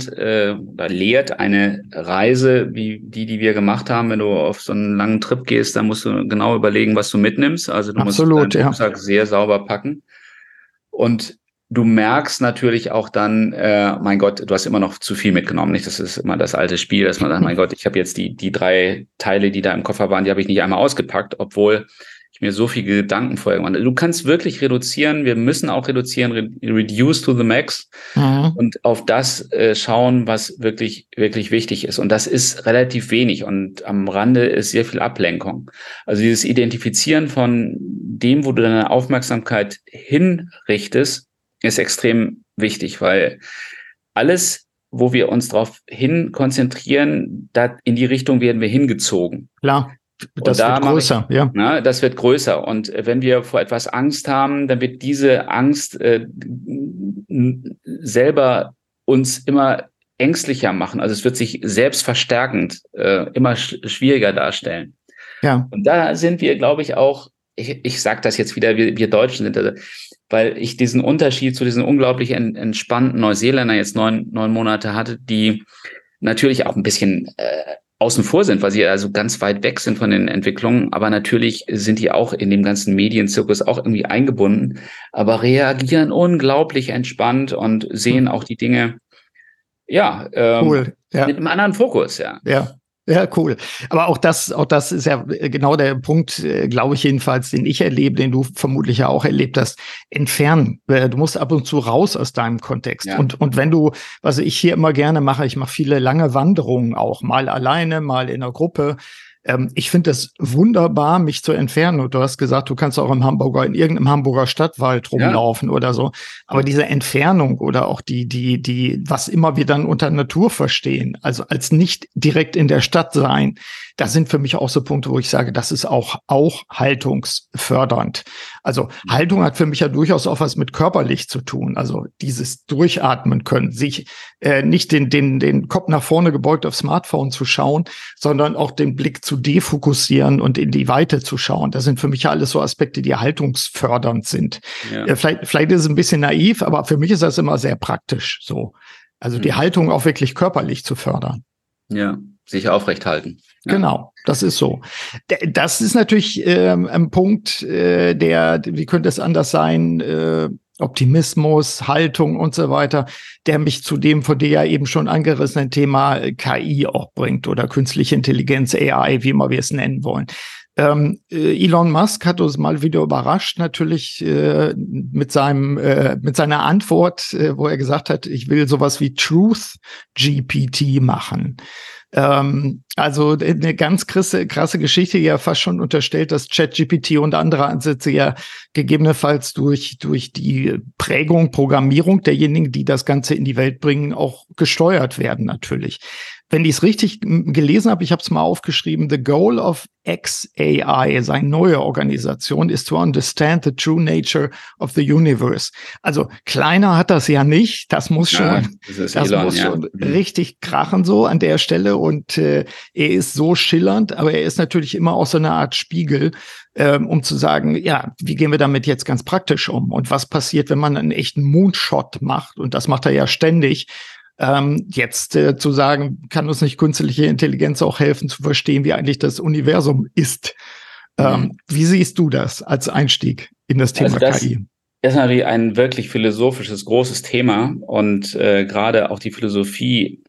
oder lehrt eine Reise, wie die wir gemacht haben. Wenn du auf so einen langen Trip gehst, dann musst du genau überlegen, was du mitnimmst. Also du musst deinen Rucksack sehr sauber packen. Und du merkst natürlich auch dann, mein Gott, du hast immer noch zu viel mitgenommen, nicht? Das ist immer das alte Spiel, dass man sagt, mein Gott, ich habe jetzt die 3 Teile, die da im Koffer waren, die habe ich nicht einmal ausgepackt, obwohl ich mir so viel Gedanken vorher gemacht habe. Du kannst wirklich reduzieren, wir müssen auch reduzieren, reduce to the max und auf das schauen, was wirklich, wirklich wichtig ist. Und das ist relativ wenig und am Rande ist sehr viel Ablenkung. Also dieses Identifizieren von dem, wo du deine Aufmerksamkeit hinrichtest, ist extrem wichtig, weil alles, wo wir uns darauf hin konzentrieren, in die Richtung werden wir hingezogen. Klar, das wird größer, ja. Na, das wird größer. Und wenn wir vor etwas Angst haben, dann wird diese Angst selber uns immer ängstlicher machen. Also es wird sich selbst verstärkend immer schwieriger darstellen. Ja. Und da sind wir, glaube ich, auch, ich sage das jetzt wieder, wir Deutschen sind da, weil ich diesen Unterschied zu diesen unglaublich entspannten Neuseeländer jetzt 9 Monate hatte, die natürlich auch ein bisschen außen vor sind, weil sie also ganz weit weg sind von den Entwicklungen. Aber natürlich sind die auch in dem ganzen Medienzirkus auch irgendwie eingebunden, aber reagieren unglaublich entspannt und sehen auch die Dinge, cool. Mit einem anderen Fokus, ja. Ja, cool. Aber auch das ist ja genau der Punkt, glaube ich jedenfalls, den ich erlebe, den du vermutlich ja auch erlebt hast. Entfernen. Du musst ab und zu raus aus deinem Kontext. Ja. Und wenn du, was ich hier immer gerne mache, ich mache viele lange Wanderungen auch, mal alleine, mal in einer Gruppe. Ich finde es wunderbar, mich zu entfernen. Und du hast gesagt, du kannst auch in irgendeinem Hamburger Stadtwald rumlaufen oder so. Aber diese Entfernung oder auch die, was immer wir dann unter Natur verstehen, also als nicht direkt in der Stadt sein, das sind für mich auch so Punkte, wo ich sage, das ist auch haltungsfördernd. Also Haltung hat für mich ja durchaus auch was mit körperlich zu tun. Also dieses Durchatmen können, sich nicht den Kopf nach vorne gebeugt aufs Smartphone zu schauen, sondern auch den Blick zu defokussieren und in die Weite zu schauen. Das sind für mich ja alles so Aspekte, die haltungsfördernd sind. Ja. Vielleicht ist es ein bisschen naiv, aber für mich ist das immer sehr praktisch so. Also die Haltung auch wirklich körperlich zu fördern. Ja, sich aufrecht halten. Ja. Genau, das ist so. Das ist natürlich ein Punkt, wie könnte es anders sein, Optimismus, Haltung und so weiter, der mich zu dem von dir ja eben schon angerissenen Thema KI auch bringt oder künstliche Intelligenz, AI, wie immer wir es nennen wollen. Elon Musk hat uns mal wieder überrascht, natürlich mit seiner Antwort, wo er gesagt hat, ich will sowas wie Truth GPT machen. Also eine ganz krasse Geschichte, die ja fast schon unterstellt, dass ChatGPT und andere Ansätze ja gegebenenfalls durch die Prägung, Programmierung derjenigen, die das Ganze in die Welt bringen, auch gesteuert werden natürlich. Wenn ich es richtig gelesen habe, ich habe es mal aufgeschrieben, the goal of XAI, seine neue Organisation, is to understand the true nature of the universe. Also kleiner hat das ja nicht, das muss schon, schon richtig krachen so an der Stelle und er ist so schillernd, aber er ist natürlich immer auch so eine Art Spiegel, um zu sagen, ja, wie gehen wir damit jetzt ganz praktisch um und was passiert, wenn man einen echten Moonshot macht und das macht er ja ständig. Jetzt zu sagen, kann uns nicht künstliche Intelligenz auch helfen zu verstehen, wie eigentlich das Universum ist. Wie siehst du das als Einstieg in das Thema KI? Das ist natürlich ein wirklich philosophisches, großes Thema und gerade auch die Philosophie,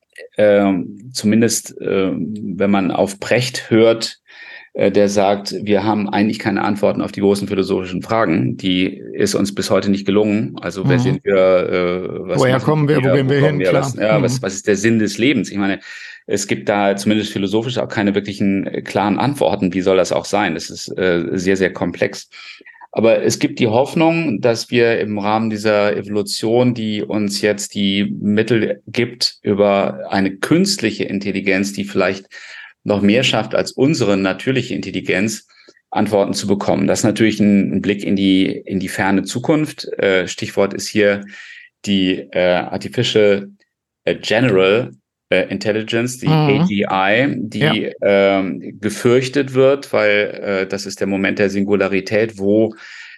zumindest wenn man auf Brecht hört, der sagt, wir haben eigentlich keine Antworten auf die großen philosophischen Fragen. Die ist uns bis heute nicht gelungen. Also wer sind wir? Woher kommen wir? Wo gehen wir hin? Was ist der Sinn des Lebens? Ich meine, es gibt da zumindest philosophisch auch keine wirklichen klaren Antworten. Wie soll das auch sein? Das ist sehr, sehr komplex. Aber es gibt die Hoffnung, dass wir im Rahmen dieser Evolution, die uns jetzt die Mittel gibt, über eine künstliche Intelligenz, die vielleicht noch mehr schafft als unsere natürliche Intelligenz, Antworten zu bekommen. Das ist natürlich ein Blick in die ferne Zukunft. Stichwort ist hier die Artificial General Intelligence, die AGI, die gefürchtet wird, weil das ist der Moment der Singularität, wo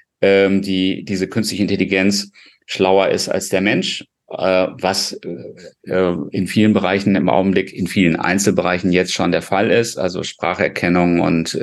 diese künstliche Intelligenz schlauer ist als der Mensch. Was in vielen Bereichen im Augenblick, in vielen Einzelbereichen jetzt schon der Fall ist, also Spracherkennung und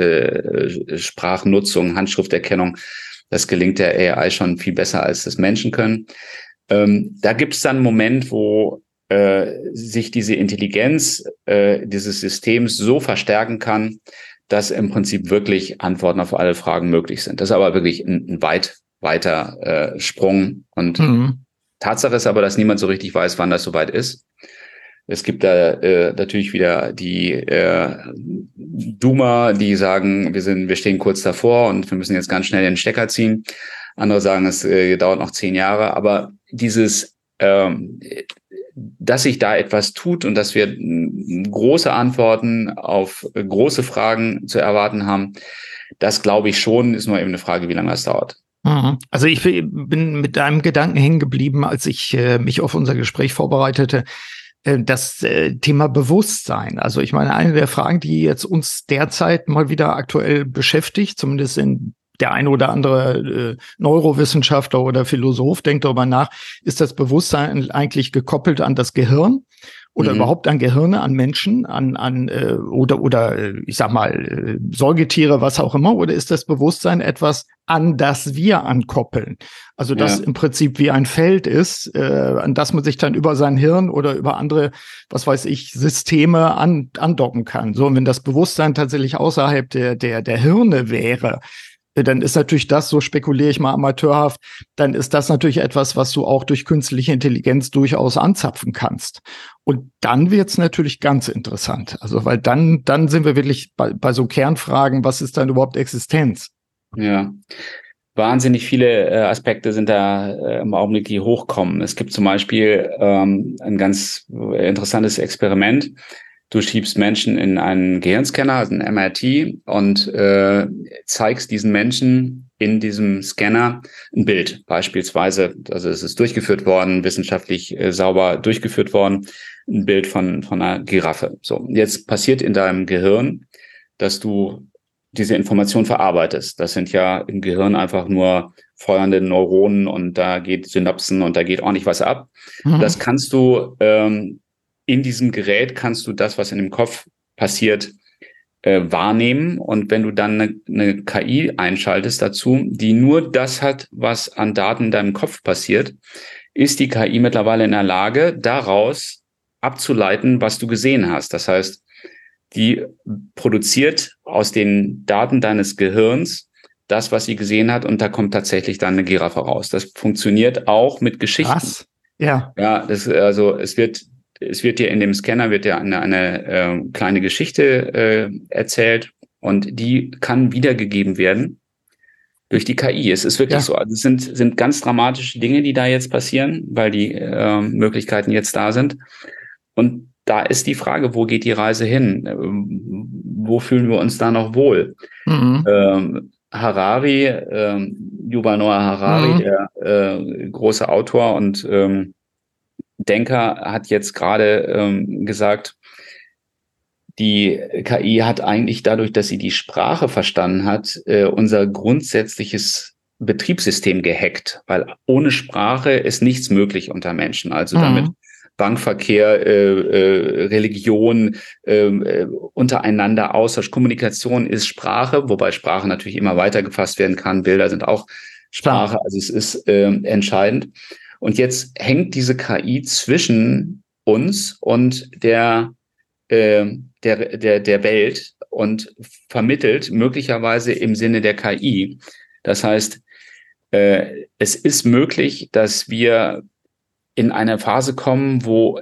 Sprachnutzung, Handschrifterkennung, das gelingt der AI schon viel besser, als das Menschen können. Da gibt es dann einen Moment, wo sich diese Intelligenz dieses Systems so verstärken kann, dass im Prinzip wirklich Antworten auf alle Fragen möglich sind. Das ist aber wirklich ein weiter Sprung. Und Tatsache ist aber, dass niemand so richtig weiß, wann das soweit ist. Es gibt da natürlich wieder die Doomer, die sagen, wir stehen kurz davor und wir müssen jetzt ganz schnell den Stecker ziehen. Andere sagen, es dauert noch 10 Jahre. Aber dass sich da etwas tut und dass wir große Antworten auf große Fragen zu erwarten haben, das glaube ich schon, ist nur eben eine Frage, wie lange das dauert. Also ich bin mit einem Gedanken hängen geblieben, als ich mich auf unser Gespräch vorbereitete, das Thema Bewusstsein. Also ich meine, eine der Fragen, die jetzt uns derzeit mal wieder aktuell beschäftigt, zumindest in der eine oder andere Neurowissenschaftler oder Philosoph denkt darüber nach, ist das Bewusstsein eigentlich gekoppelt an das Gehirn oder überhaupt an Gehirne, an Menschen, oder ich sag mal Säugetiere, was auch immer, oder ist das Bewusstsein etwas, an das wir ankoppeln? Also das im Prinzip wie ein Feld ist, an das man sich dann über sein Hirn oder über andere, was weiß ich, Systeme andocken kann. So, und wenn das Bewusstsein tatsächlich außerhalb der Hirne wäre, dann ist natürlich das, so spekuliere ich mal amateurhaft, dann ist das natürlich etwas, was du auch durch künstliche Intelligenz durchaus anzapfen kannst. Und dann wird's natürlich ganz interessant. Also, weil dann sind wir wirklich bei so Kernfragen, was ist dann überhaupt Existenz? Ja, wahnsinnig viele Aspekte sind da im Augenblick, die hochkommen. Es gibt zum Beispiel ein ganz interessantes Experiment. Du schiebst Menschen in einen Gehirnscanner, also einen MRT, und zeigst diesen Menschen in diesem Scanner ein Bild. Beispielsweise, also es ist durchgeführt worden, wissenschaftlich sauber durchgeführt worden, ein Bild von einer Giraffe. So, jetzt passiert in deinem Gehirn, dass du diese Information verarbeitest. Das sind ja im Gehirn einfach nur feuernde Neuronen und da geht Synapsen und da geht ordentlich was ab. Das kannst du in diesem Gerät kannst du das, was in dem Kopf passiert, wahrnehmen. Und wenn du dann eine KI einschaltest dazu, die nur das hat, was an Daten in deinem Kopf passiert, ist die KI mittlerweile in der Lage, daraus abzuleiten, was du gesehen hast. Das heißt, die produziert aus den Daten deines Gehirns das, was sie gesehen hat, und da kommt tatsächlich dann eine Giraffe raus. Das funktioniert auch mit Geschichten. Was? Ja. Ja, es wird dir in dem Scanner eine kleine Geschichte erzählt und die kann wiedergegeben werden durch die KI. Es ist wirklich so. Also es sind ganz dramatische Dinge, die da jetzt passieren, weil die Möglichkeiten jetzt da sind. Und da ist die Frage, wo geht die Reise hin? Wo fühlen wir uns da noch wohl? Yuval Noah Harari, der große Autor und Denker, hat jetzt gerade gesagt, die KI hat eigentlich dadurch, dass sie die Sprache verstanden hat, unser grundsätzliches Betriebssystem gehackt, weil ohne Sprache ist nichts möglich unter Menschen. Also damit Bankverkehr, Religion, untereinander Austausch, Kommunikation ist Sprache, wobei Sprache natürlich immer weiter gefasst werden kann. Bilder sind auch Sprache, also es ist entscheidend. Und jetzt hängt diese KI zwischen uns und der Welt und vermittelt möglicherweise im Sinne der KI. Das heißt, es ist möglich, dass wir in eine Phase kommen, wo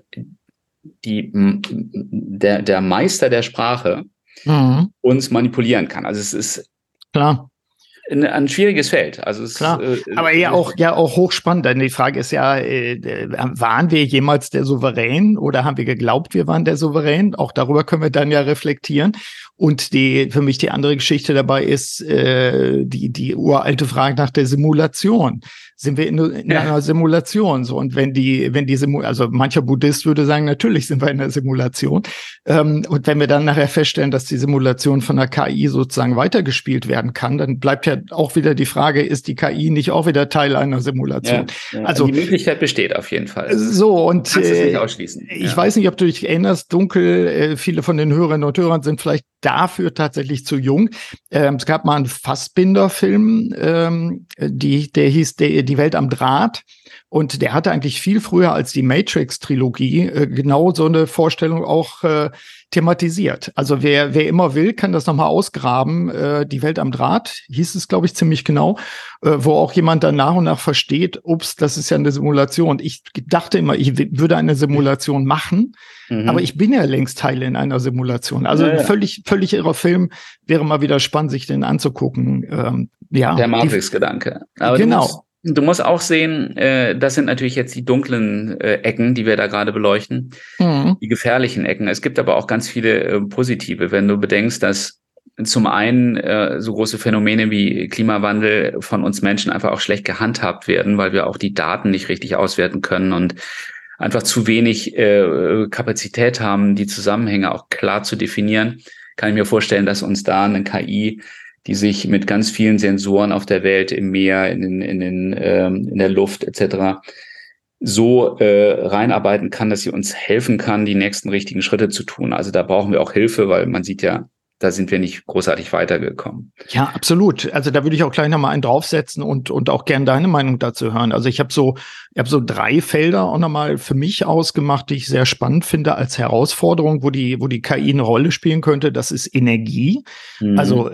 der Meister der Sprache uns manipulieren kann. Also es ist klar ein schwieriges Feld. Also klar, aber ja auch hochspannend. Denn die Frage ist ja, waren wir jemals der Souverän oder haben wir geglaubt, wir waren der Souverän? Auch darüber können wir dann ja reflektieren. Und für mich die andere Geschichte dabei ist die uralte Frage nach der Simulation. Sind wir in einer Simulation? So, und also mancher Buddhist würde sagen, natürlich sind wir in einer Simulation. Und wenn wir dann nachher feststellen, dass die Simulation von der KI sozusagen weitergespielt werden kann, dann bleibt ja auch wieder die Frage, ist die KI nicht auch wieder Teil einer Simulation? Ja. Also die Möglichkeit besteht auf jeden Fall. So, und du kannst es nicht ausschließen. Ich weiß nicht, ob du dich erinnerst, dunkel, viele von den Hörerinnen und Hörern sind vielleicht dafür tatsächlich zu jung. Es gab mal einen Fassbinder-Film, der hieß Die Welt am Draht. Und der hatte eigentlich viel früher als die Matrix-Trilogie genau so eine Vorstellung auch thematisiert. Also wer immer will, kann das nochmal ausgraben. Die Welt am Draht hieß es, glaube ich, ziemlich genau, wo auch jemand dann nach und nach versteht, ups, das ist ja eine Simulation. Ich dachte immer, ich würde eine Simulation machen, aber ich bin ja längst Teil in einer Simulation. Also völlig irrer Film, wäre mal wieder spannend, sich den anzugucken. Der Matrix-Gedanke. Aber genau. Du musst auch sehen, das sind natürlich jetzt die dunklen Ecken, die wir da gerade beleuchten, die gefährlichen Ecken. Es gibt aber auch ganz viele positive, wenn du bedenkst, dass zum einen so große Phänomene wie Klimawandel von uns Menschen einfach auch schlecht gehandhabt werden, weil wir auch die Daten nicht richtig auswerten können und einfach zu wenig Kapazität haben, die Zusammenhänge auch klar zu definieren. Kann ich mir vorstellen, dass uns da eine KI, die sich mit ganz vielen Sensoren auf der Welt, im Meer, in der Luft etc. so reinarbeiten kann, dass sie uns helfen kann, die nächsten richtigen Schritte zu tun. Also da brauchen wir auch Hilfe, weil man sieht ja, da sind wir nicht großartig weitergekommen. Ja, absolut. Also da würde ich auch gleich nochmal einen draufsetzen und auch gern deine Meinung dazu hören. Also ich habe so 3 Felder auch nochmal für mich ausgemacht, die ich sehr spannend finde als Herausforderung, wo die KI eine Rolle spielen könnte. Das ist Energie. Also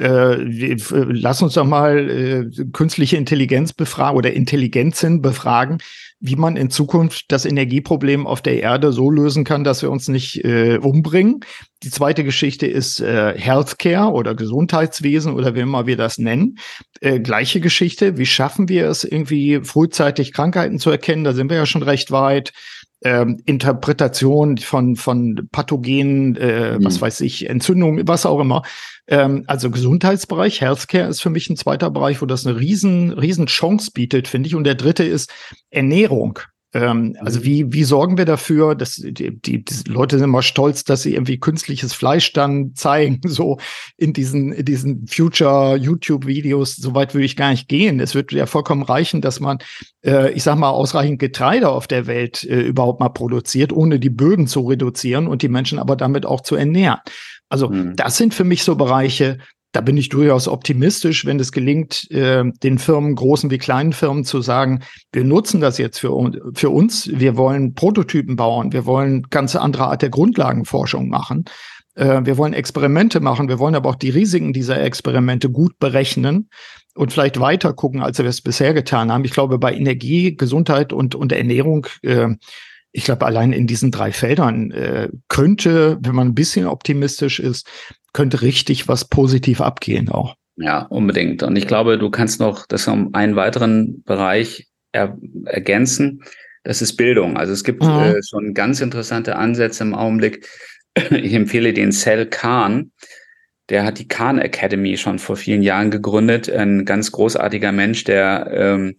lass uns doch mal künstliche Intelligenz befragen oder Intelligenzen befragen, wie man in Zukunft das Energieproblem auf der Erde so lösen kann, dass wir uns nicht umbringen. Die zweite Geschichte ist Healthcare oder Gesundheitswesen oder wie immer wir das nennen. Gleiche Geschichte. Wie schaffen wir es, irgendwie frühzeitig Krankheiten zu erkennen? Da sind wir ja schon recht weit. Interpretation von Pathogenen, was weiß ich, Entzündungen, was auch immer. Also Gesundheitsbereich, Healthcare ist für mich ein zweiter Bereich, wo das eine riesen Chance bietet, finde ich. Und der dritte ist Ernährung. Also wie sorgen wir dafür, dass die Leute sind immer stolz, dass sie irgendwie künstliches Fleisch dann zeigen, so in diesen Future YouTube-Videos. So weit würde ich gar nicht gehen. Es wird ja vollkommen reichen, dass man, ich sag mal, ausreichend Getreide auf der Welt überhaupt mal produziert, ohne die Böden zu reduzieren und die Menschen aber damit auch zu ernähren. Also das sind für mich so Bereiche, da bin ich durchaus optimistisch, wenn es gelingt, den Firmen, großen wie kleinen Firmen, zu sagen, wir nutzen das jetzt für uns, wir wollen Prototypen bauen, wir wollen ganz andere Art der Grundlagenforschung machen, wir wollen Experimente machen, wir wollen aber auch die Risiken dieser Experimente gut berechnen und vielleicht weiter gucken, als wir es bisher getan haben. Ich glaube, bei Energie, Gesundheit und Ernährung, ich glaube, allein in diesen 3 Feldern könnte, wenn man ein bisschen optimistisch ist, könnte richtig was positiv abgehen auch. Ja, unbedingt. Und ich glaube, du kannst noch das um einen weiteren Bereich ergänzen. Das ist Bildung. Also es gibt schon ganz interessante Ansätze im Augenblick. Ich empfehle den Sal Khan. Der hat die Khan Academy schon vor vielen Jahren gegründet. Ein ganz großartiger Mensch, der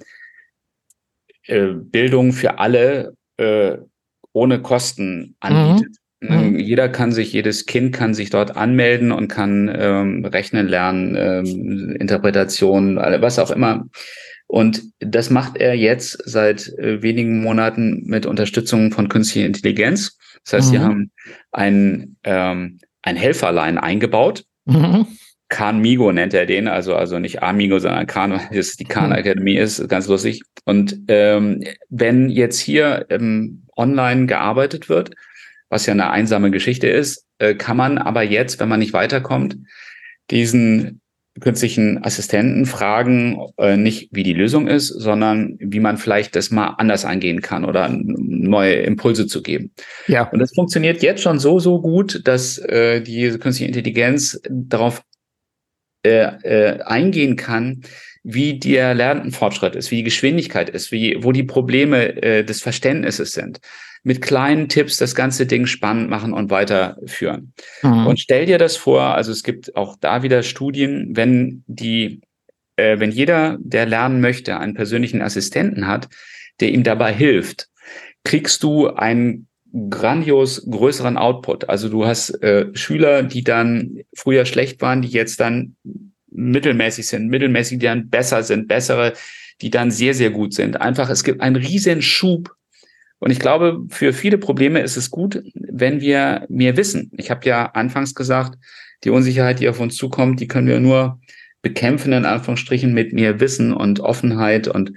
Bildung für alle ohne Kosten anbietet. Jedes Kind kann sich dort anmelden und kann rechnen lernen, Interpretation, was auch immer. Und das macht er jetzt seit wenigen Monaten mit Unterstützung von künstlicher Intelligenz. Das heißt, sie haben ein Helferlein eingebaut. Khan Migo nennt er den, also nicht Amigo, sondern Khan, weil es die Khan Academy ist, ganz lustig. Und wenn jetzt hier online gearbeitet wird, was ja eine einsame Geschichte ist, kann man aber jetzt, wenn man nicht weiterkommt, diesen künstlichen Assistenten fragen, nicht wie die Lösung ist, sondern wie man vielleicht das mal anders angehen kann oder neue Impulse zu geben. Ja. Und das funktioniert jetzt schon so gut, dass die künstliche Intelligenz darauf eingehen kann, wie der Lernfortschritt ist, wie die Geschwindigkeit ist, wo die Probleme des Verständnisses sind. Mit kleinen Tipps das ganze Ding spannend machen und weiterführen. Und stell dir das vor, also es gibt auch da wieder Studien, wenn jeder, der lernen möchte, einen persönlichen Assistenten hat, der ihm dabei hilft, kriegst du einen grandios größeren Output. Also du hast Schüler, die dann früher schlecht waren, die jetzt dann mittelmäßig sind, die dann besser sind, bessere, die dann sehr, sehr gut sind. Einfach, es gibt einen riesen Schub. Und ich glaube, für viele Probleme ist es gut, wenn wir mehr wissen. Ich habe ja anfangs gesagt, die Unsicherheit, die auf uns zukommt, die können wir nur bekämpfen, in Anführungsstrichen, mit mehr Wissen und Offenheit und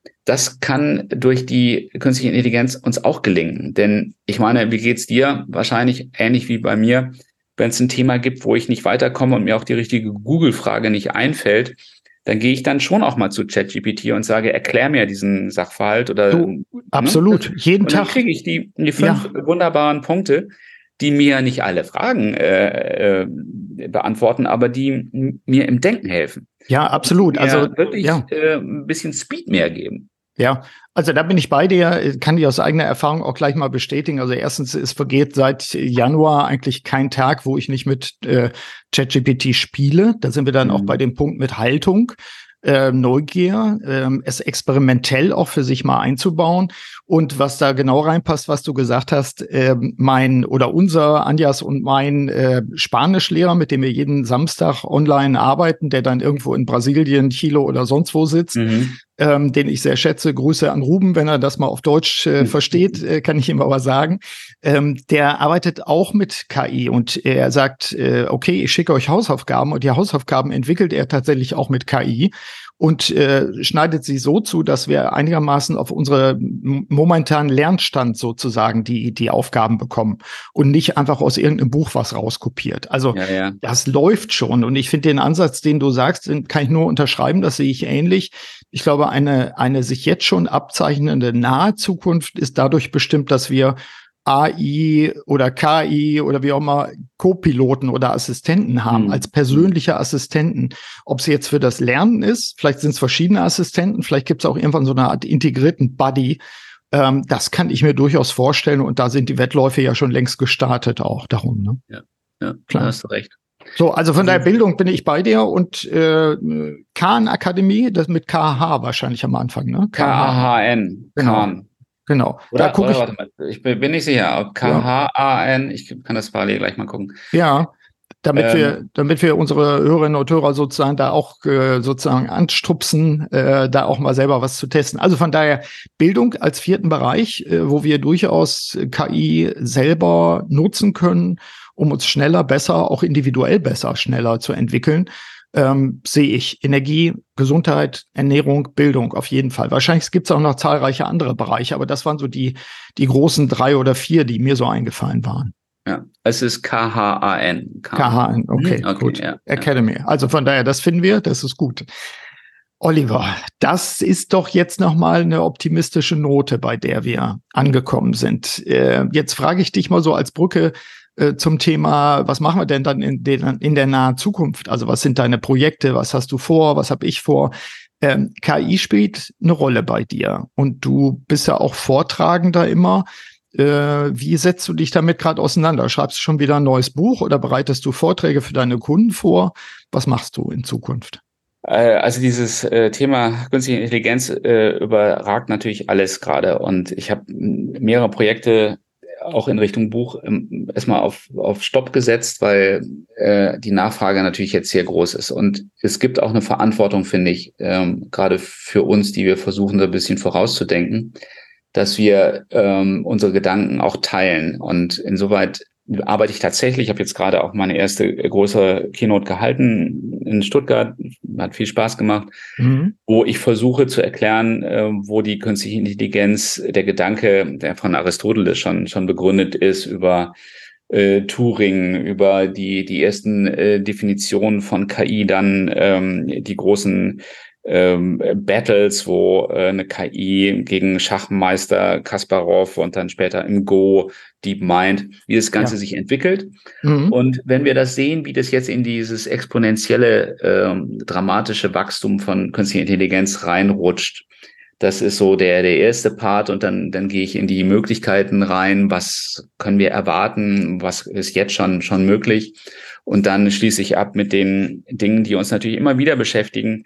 das kann durch die künstliche Intelligenz uns auch gelingen. Denn ich meine, wie geht's dir? Wahrscheinlich ähnlich wie bei mir. Wenn es ein Thema gibt, wo ich nicht weiterkomme und mir auch die richtige Google-Frage nicht einfällt, dann gehe ich dann schon auch mal zu ChatGPT und sage, erklär mir diesen Sachverhalt oder, Du, absolut, ne? jeden Und dann Tag. kriege ich die 5 wunderbaren Punkte, die mir nicht alle Fragen beantworten, aber die mir im Denken helfen. Ja, absolut. Die mir Also wirklich ja. ein bisschen Speed mehr geben. Ja, also da bin ich bei dir, kann ich aus eigener Erfahrung auch gleich mal bestätigen. Also erstens, es vergeht seit Januar eigentlich kein Tag, wo ich nicht mit ChatGPT spiele. Da sind wir dann auch bei dem Punkt mit Haltung, Neugier, es experimentell auch für sich mal einzubauen. Und was da genau reinpasst, was du gesagt hast, unser Anjas und mein Spanischlehrer, mit dem wir jeden Samstag online arbeiten, der dann irgendwo in Brasilien, Chile oder sonst wo sitzt, den ich sehr schätze. Grüße an Ruben, wenn er das mal auf Deutsch versteht, kann ich ihm aber sagen. Der arbeitet auch mit KI und er sagt, okay, ich schicke euch Hausaufgaben und die Hausaufgaben entwickelt er tatsächlich auch mit KI und schneidet sie so zu, dass wir einigermaßen auf unsere momentanen Lernstand sozusagen die Aufgaben bekommen und nicht einfach aus irgendeinem Buch was rauskopiert. Also das läuft schon und ich finde den Ansatz, den du sagst, den kann ich nur unterschreiben, das sehe ich ähnlich. Ich glaube, eine sich jetzt schon abzeichnende nahe Zukunft ist dadurch bestimmt, dass wir AI oder KI oder wie auch immer Co-Piloten oder Assistenten haben, als persönliche Assistenten. Ob es jetzt für das Lernen ist, vielleicht sind es verschiedene Assistenten, vielleicht gibt es auch irgendwann so eine Art integrierten Buddy. Das kann ich mir durchaus vorstellen und da sind die Wettläufe ja schon längst gestartet auch darum. Ne? Ja, klar. Da hast du recht. So, also von der Bildung bin ich bei dir und Khan Akademie, das mit KH wahrscheinlich am Anfang, ne? KAHN. Genau. Genau. Oder, da gucke ich. Warte mal, ich bin nicht sicher. Ob KHAN, ich kann das parallel gleich mal gucken. Ja, damit wir unsere Hörerinnen und Hörer sozusagen da auch sozusagen anstupsen, da auch mal selber was zu testen. Also von daher Bildung als 4. Bereich, wo wir durchaus KI selber nutzen können, um uns schneller, besser, auch individuell besser, schneller zu entwickeln. Sehe ich Energie, Gesundheit, Ernährung, Bildung auf jeden Fall. Wahrscheinlich gibt es auch noch zahlreiche andere Bereiche, aber das waren so die großen 3 oder 4, die mir so eingefallen waren. Ja, es ist KHAN. KHAN, okay, gut. Ja, Academy. Also von daher, das finden wir, das ist gut. Oliver, das ist doch jetzt noch mal eine optimistische Note, bei der wir angekommen sind. Jetzt frage ich dich mal so als Brücke zum Thema, was machen wir denn dann in der nahen Zukunft? Also was sind deine Projekte? Was hast du vor? Was habe ich vor? KI spielt eine Rolle bei dir und du bist ja auch Vortragender immer. Wie setzt du dich damit gerade auseinander? Schreibst du schon wieder ein neues Buch oder bereitest du Vorträge für deine Kunden vor? Was machst du in Zukunft? Also dieses Thema künstliche Intelligenz überragt natürlich alles gerade und ich habe mehrere Projekte auch in Richtung Buch erstmal auf Stopp gesetzt, weil die Nachfrage natürlich jetzt sehr groß ist. Und es gibt auch eine Verantwortung, finde ich, gerade für uns, die wir versuchen, da ein bisschen vorauszudenken, dass wir unsere Gedanken auch teilen. Und insoweit arbeite ich tatsächlich, ich habe jetzt gerade auch meine erste große Keynote gehalten in Stuttgart, hat viel Spaß gemacht, wo ich versuche zu erklären, wo die künstliche Intelligenz, der Gedanke, der von Aristoteles schon begründet ist, über Turing, über die ersten Definitionen von KI, dann die großen Battles, wo eine KI gegen Schachmeister Kasparov und dann später im Go DeepMind, wie das Ganze sich entwickelt. Und wenn wir das sehen, wie das jetzt in dieses exponentielle, dramatische Wachstum von künstlicher Intelligenz reinrutscht, das ist so der erste Part und dann gehe ich in die Möglichkeiten rein, was können wir erwarten, was ist jetzt schon möglich und dann schließe ich ab mit den Dingen, die uns natürlich immer wieder beschäftigen.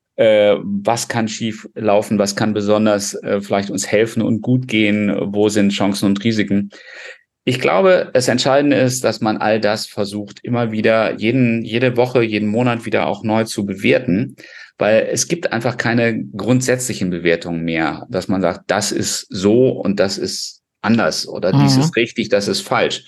Was kann schief laufen, was kann besonders vielleicht uns helfen und gut gehen, wo sind Chancen und Risiken. Ich glaube, das Entscheidende ist, dass man all das versucht, immer wieder jede Woche, jeden Monat wieder auch neu zu bewerten, weil es gibt einfach keine grundsätzlichen Bewertungen mehr, dass man sagt, das ist so und das ist anders oder dies ist richtig, das ist falsch.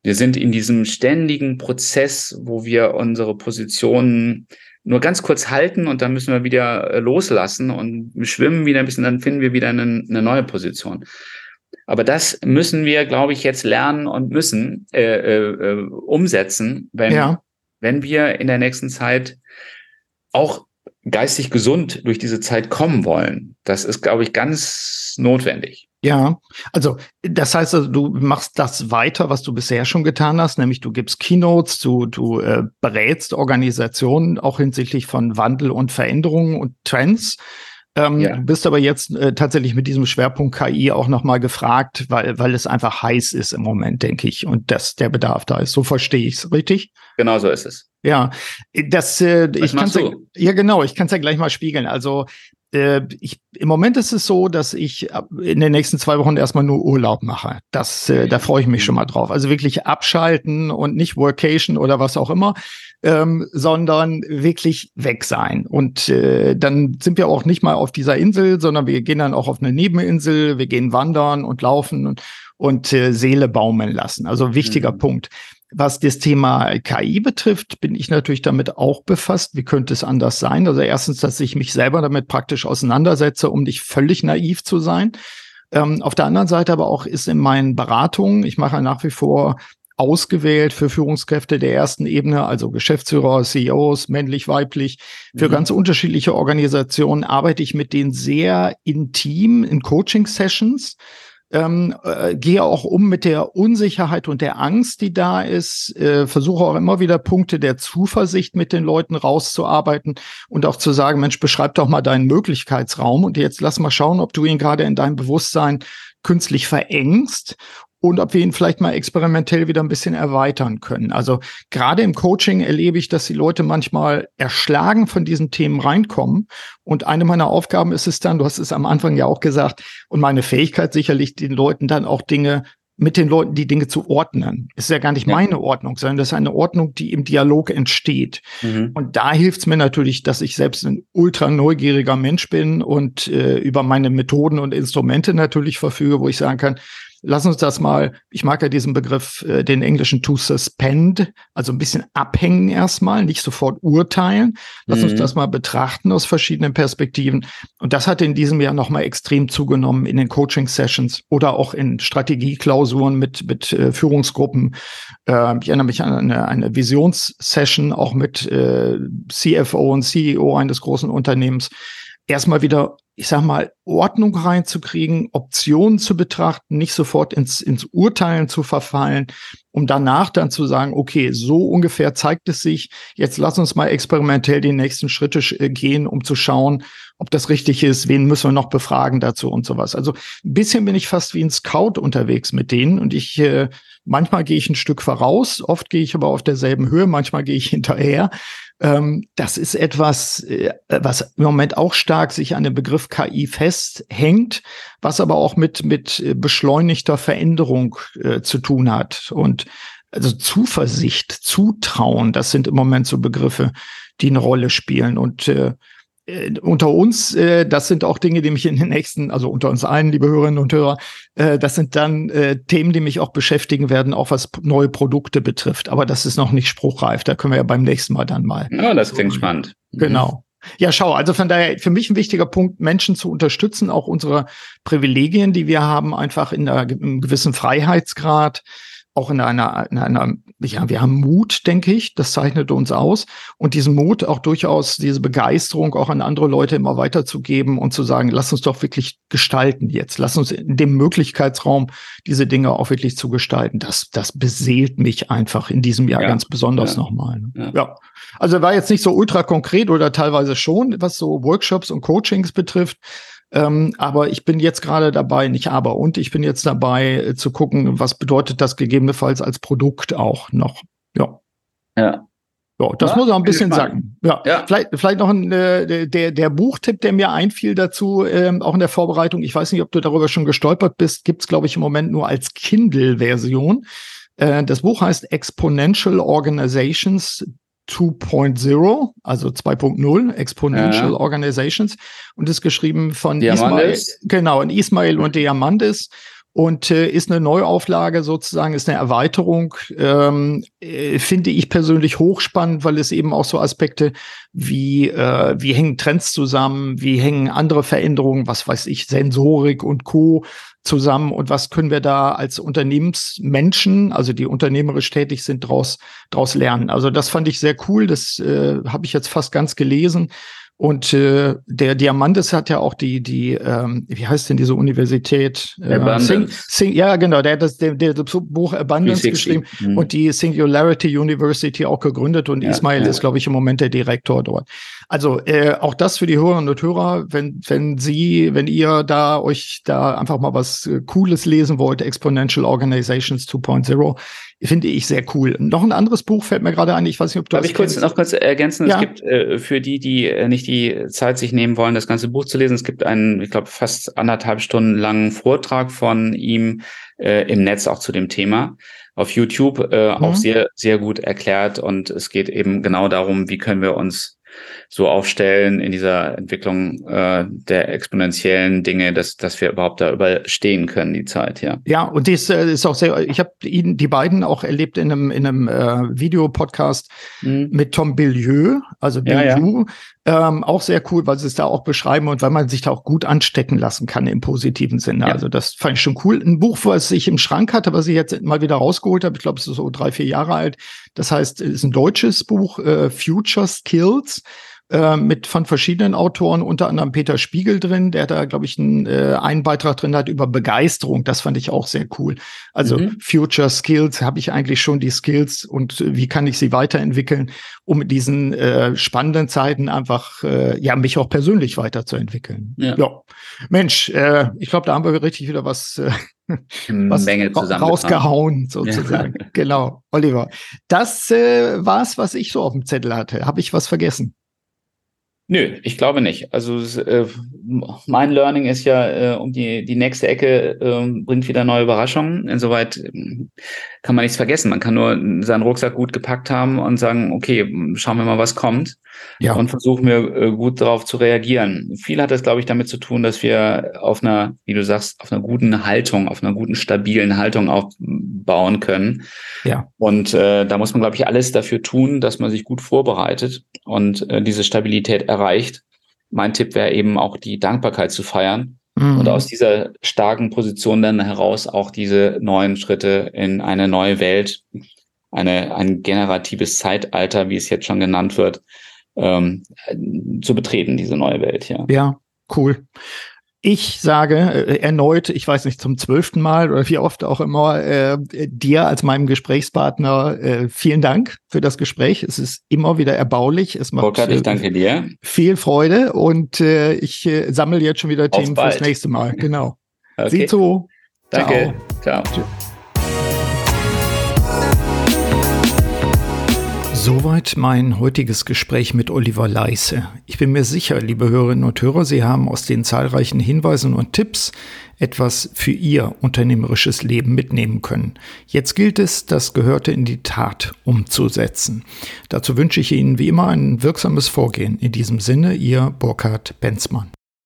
Wir sind in diesem ständigen Prozess, wo wir unsere Positionen nur ganz kurz halten und dann müssen wir wieder loslassen und schwimmen wieder ein bisschen, dann finden wir wieder eine neue Position. Aber das müssen wir, glaube ich, jetzt lernen und müssen umsetzen, wenn wir in der nächsten Zeit auch geistig gesund durch diese Zeit kommen wollen. Das ist, glaube ich, ganz notwendig. Ja, also das heißt, also, du machst das weiter, was du bisher schon getan hast, nämlich du gibst Keynotes, du berätst Organisationen auch hinsichtlich von Wandel und Veränderungen und Trends. Du bist aber jetzt tatsächlich mit diesem Schwerpunkt KI auch nochmal gefragt, weil es einfach heiß ist im Moment, denke ich, und dass der Bedarf da ist. So verstehe ich es, richtig? Genau so ist es. Ja, ich kann es ja gleich mal spiegeln. Also im Moment ist es so, dass ich in den nächsten 2 Wochen erstmal nur Urlaub mache. Da freue ich mich schon mal drauf. Also wirklich abschalten und nicht Workation oder was auch immer, sondern wirklich weg sein. Und dann sind wir auch nicht mal auf dieser Insel, sondern wir gehen dann auch auf eine Nebeninsel, wir gehen wandern und laufen und Seele baumeln lassen. Also wichtiger Punkt. Was das Thema KI betrifft, bin ich natürlich damit auch befasst. Wie könnte es anders sein? Also erstens, dass ich mich selber damit praktisch auseinandersetze, um nicht völlig naiv zu sein. Auf der anderen Seite aber auch ist in meinen Beratungen, ich mache nach wie vor ausgewählt für Führungskräfte der ersten Ebene, also Geschäftsführer, CEOs, männlich, weiblich, für ganz unterschiedliche Organisationen arbeite ich mit denen sehr intim in Coaching-Sessions. Gehe auch um mit der Unsicherheit und der Angst, die da ist, versuche auch immer wieder Punkte der Zuversicht mit den Leuten rauszuarbeiten und auch zu sagen, Mensch, beschreib doch mal deinen Möglichkeitsraum und jetzt lass mal schauen, ob du ihn gerade in deinem Bewusstsein künstlich verengst und ob wir ihn vielleicht mal experimentell wieder ein bisschen erweitern können. Also gerade im Coaching erlebe ich, dass die Leute manchmal erschlagen von diesen Themen reinkommen. Und eine meiner Aufgaben ist es dann, du hast es am Anfang ja auch gesagt, und meine Fähigkeit sicherlich, den Leuten dann auch mit den Leuten die Dinge zu ordnen. Es ist ja gar nicht meine Ordnung, sondern das ist eine Ordnung, die im Dialog entsteht. Und da hilft es mir natürlich, dass ich selbst ein ultra neugieriger Mensch bin und über meine Methoden und Instrumente natürlich verfüge, wo ich sagen kann, lass uns das mal, ich mag ja diesen Begriff, den englischen to suspend, also ein bisschen abhängen erstmal, nicht sofort urteilen. Lass uns das mal betrachten aus verschiedenen Perspektiven. Und das hat in diesem Jahr nochmal extrem zugenommen in den Coaching-Sessions oder auch in Strategieklausuren mit Führungsgruppen. Ich erinnere mich an eine Visionssession auch mit CFO und CEO eines großen Unternehmens. Erstmal wieder, ich sag mal, Ordnung reinzukriegen, Optionen zu betrachten, nicht sofort ins Urteilen zu verfallen, um danach dann zu sagen, okay, so ungefähr zeigt es sich, jetzt lass uns mal experimentell die nächsten Schritte gehen, um zu schauen, ob das richtig ist, wen müssen wir noch befragen dazu und sowas. Also ein bisschen bin ich fast wie ein Scout unterwegs mit denen und manchmal gehe ich ein Stück voraus, oft gehe ich aber auf derselben Höhe, manchmal gehe ich hinterher. Das ist etwas, was im Moment auch stark sich an dem Begriff KI festhängt, was aber auch mit beschleunigter Veränderung zu tun hat. Und also Zuversicht, Zutrauen, das sind im Moment so Begriffe, die eine Rolle spielen. Und unter uns, das sind auch Dinge, die mich in den nächsten, also unter uns allen, liebe Hörerinnen und Hörer, das sind dann Themen, die mich auch beschäftigen werden, auch was neue Produkte betrifft. Aber das ist noch nicht spruchreif. Da können wir ja beim nächsten Mal dann mal. Ja, das klingt spannend. Genau. Ja, schau, also von daher für mich ein wichtiger Punkt, Menschen zu unterstützen, auch unsere Privilegien, die wir haben, einfach in einem gewissen Freiheitsgrad, auch in einer, ja, wir haben Mut, denke ich, das zeichnet uns aus. Und diesen Mut, auch durchaus diese Begeisterung auch an andere Leute immer weiterzugeben und zu sagen, lass uns doch wirklich gestalten jetzt. Lass uns in dem Möglichkeitsraum diese Dinge auch wirklich zu gestalten. Das beseelt mich einfach in diesem Jahr ganz besonders nochmal. Ne? Ja. Also war jetzt nicht so ultra konkret oder teilweise schon, was so Workshops und Coachings betrifft. Aber ich bin jetzt gerade dabei, ich bin jetzt dabei zu gucken, was bedeutet das gegebenenfalls als Produkt auch noch. Ja. Ja, das muss auch ein bisschen sacken. Ja. Vielleicht noch der Buchtipp, der mir einfiel dazu, auch in der Vorbereitung. Ich weiß nicht, ob du darüber schon gestolpert bist. Gibt's, glaube ich, im Moment nur als Kindle-Version. Das Buch heißt Exponential Organizations 2.0, also 2.0, Exponential Organizations, und ist geschrieben von Diamandis. Ismail und Diamandis. und ist eine Neuauflage sozusagen, ist eine Erweiterung. Finde ich persönlich hochspannend, weil es eben auch so Aspekte wie hängen Trends zusammen, wie hängen andere Veränderungen, was weiß ich, Sensorik und Co. zusammen und was können wir da als Unternehmensmenschen, also die unternehmerisch tätig sind, draus lernen. Also das fand ich sehr cool, das habe ich jetzt fast ganz gelesen. Und der Diamandis hat ja auch die wie heißt denn diese Universität? Ja, genau, der hat das Buch Abundance geschrieben und die Singularity University auch gegründet und Ismail ist, glaube ich, im Moment der Direktor dort. Also auch das für die Hörerinnen und Hörer, wenn ihr da euch da einfach mal was Cooles lesen wollt, Exponential Organizations 2.0, finde ich sehr cool. Noch ein anderes Buch fällt mir gerade ein. Ich weiß nicht, ob du das kennst. Darf ich kurz ergänzen? Ja. Es gibt für die nicht die Zeit sich nehmen wollen, das ganze Buch zu lesen, es gibt einen, ich glaube, fast 1,5 Stunden langen Vortrag von ihm im Netz auch zu dem Thema. Auf YouTube auch sehr, sehr gut erklärt. Und es geht eben genau darum, wie können wir uns so aufstellen in dieser Entwicklung der exponentiellen Dinge, dass wir überhaupt da überstehen können, die Zeit, ja. Ja, und das ist auch sehr, ich habe die beiden auch erlebt in einem Videopodcast mit Tom Bilyeu, also Bilyeu, auch sehr cool, weil sie es da auch beschreiben und weil man sich da auch gut anstecken lassen kann im positiven Sinne. Ja. Also das fand ich schon cool. Ein Buch, was ich im Schrank hatte, was ich jetzt mal wieder rausgeholt habe, ich glaube, es ist so 3-4 Jahre alt. Das heißt, es ist ein deutsches Buch, Future Skills, von verschiedenen Autoren, unter anderem Peter Spiegel drin, der da, glaube ich, einen Beitrag drin hat über Begeisterung. Das fand ich auch sehr cool. Also Future Skills, habe ich eigentlich schon die Skills und wie kann ich sie weiterentwickeln, um in diesen spannenden Zeiten einfach mich auch persönlich weiterzuentwickeln. Ja. Mensch, ich glaube, da haben wir richtig wieder was rausgehauen, sozusagen. Ja. Genau, Oliver. Das war's, was ich so auf dem Zettel hatte. Habe ich was vergessen? Nö, ich glaube nicht. Also mein Learning ist ja, um die nächste Ecke bringt wieder neue Überraschungen. Insoweit kann man nichts vergessen. Man kann nur seinen Rucksack gut gepackt haben und sagen, okay, schauen wir mal, was kommt. Ja. Und versuchen wir gut darauf zu reagieren. Viel hat das, glaube ich, damit zu tun, dass wir auf einer, wie du sagst, auf einer guten Haltung, auf einer guten, stabilen Haltung aufbauen können. Ja. Und da muss man, glaube ich, alles dafür tun, dass man sich gut vorbereitet und diese Stabilität erreicht. Mein Tipp wäre eben auch, die Dankbarkeit zu feiern und aus dieser starken Position dann heraus auch diese neuen Schritte in eine neue Welt, ein generatives Zeitalter, wie es jetzt schon genannt wird, zu betreten, diese neue Welt, ja. Ja, cool. Ich sage erneut, ich weiß nicht, zum 12. Mal oder wie oft auch immer, dir als meinem Gesprächspartner vielen Dank für das Gespräch. Es ist immer wieder erbaulich. Es macht Burkhard, ich danke dir. Viel Freude und ich sammle jetzt schon wieder Themen fürs nächste Mal. Genau. Okay. Sieh zu. Danke. Ciao. Soweit mein heutiges Gespräch mit Oliver Leisse. Ich bin mir sicher, liebe Hörerinnen und Hörer, Sie haben aus den zahlreichen Hinweisen und Tipps etwas für Ihr unternehmerisches Leben mitnehmen können. Jetzt gilt es, das Gehörte in die Tat umzusetzen. Dazu wünsche ich Ihnen wie immer ein wirksames Vorgehen. In diesem Sinne, Ihr Burkhard Benzmann.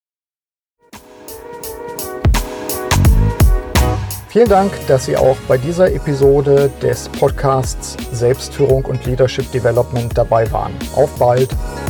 Vielen Dank, dass Sie auch bei dieser Episode des Podcasts Selbstführung und Leadership Development dabei waren. Auf bald!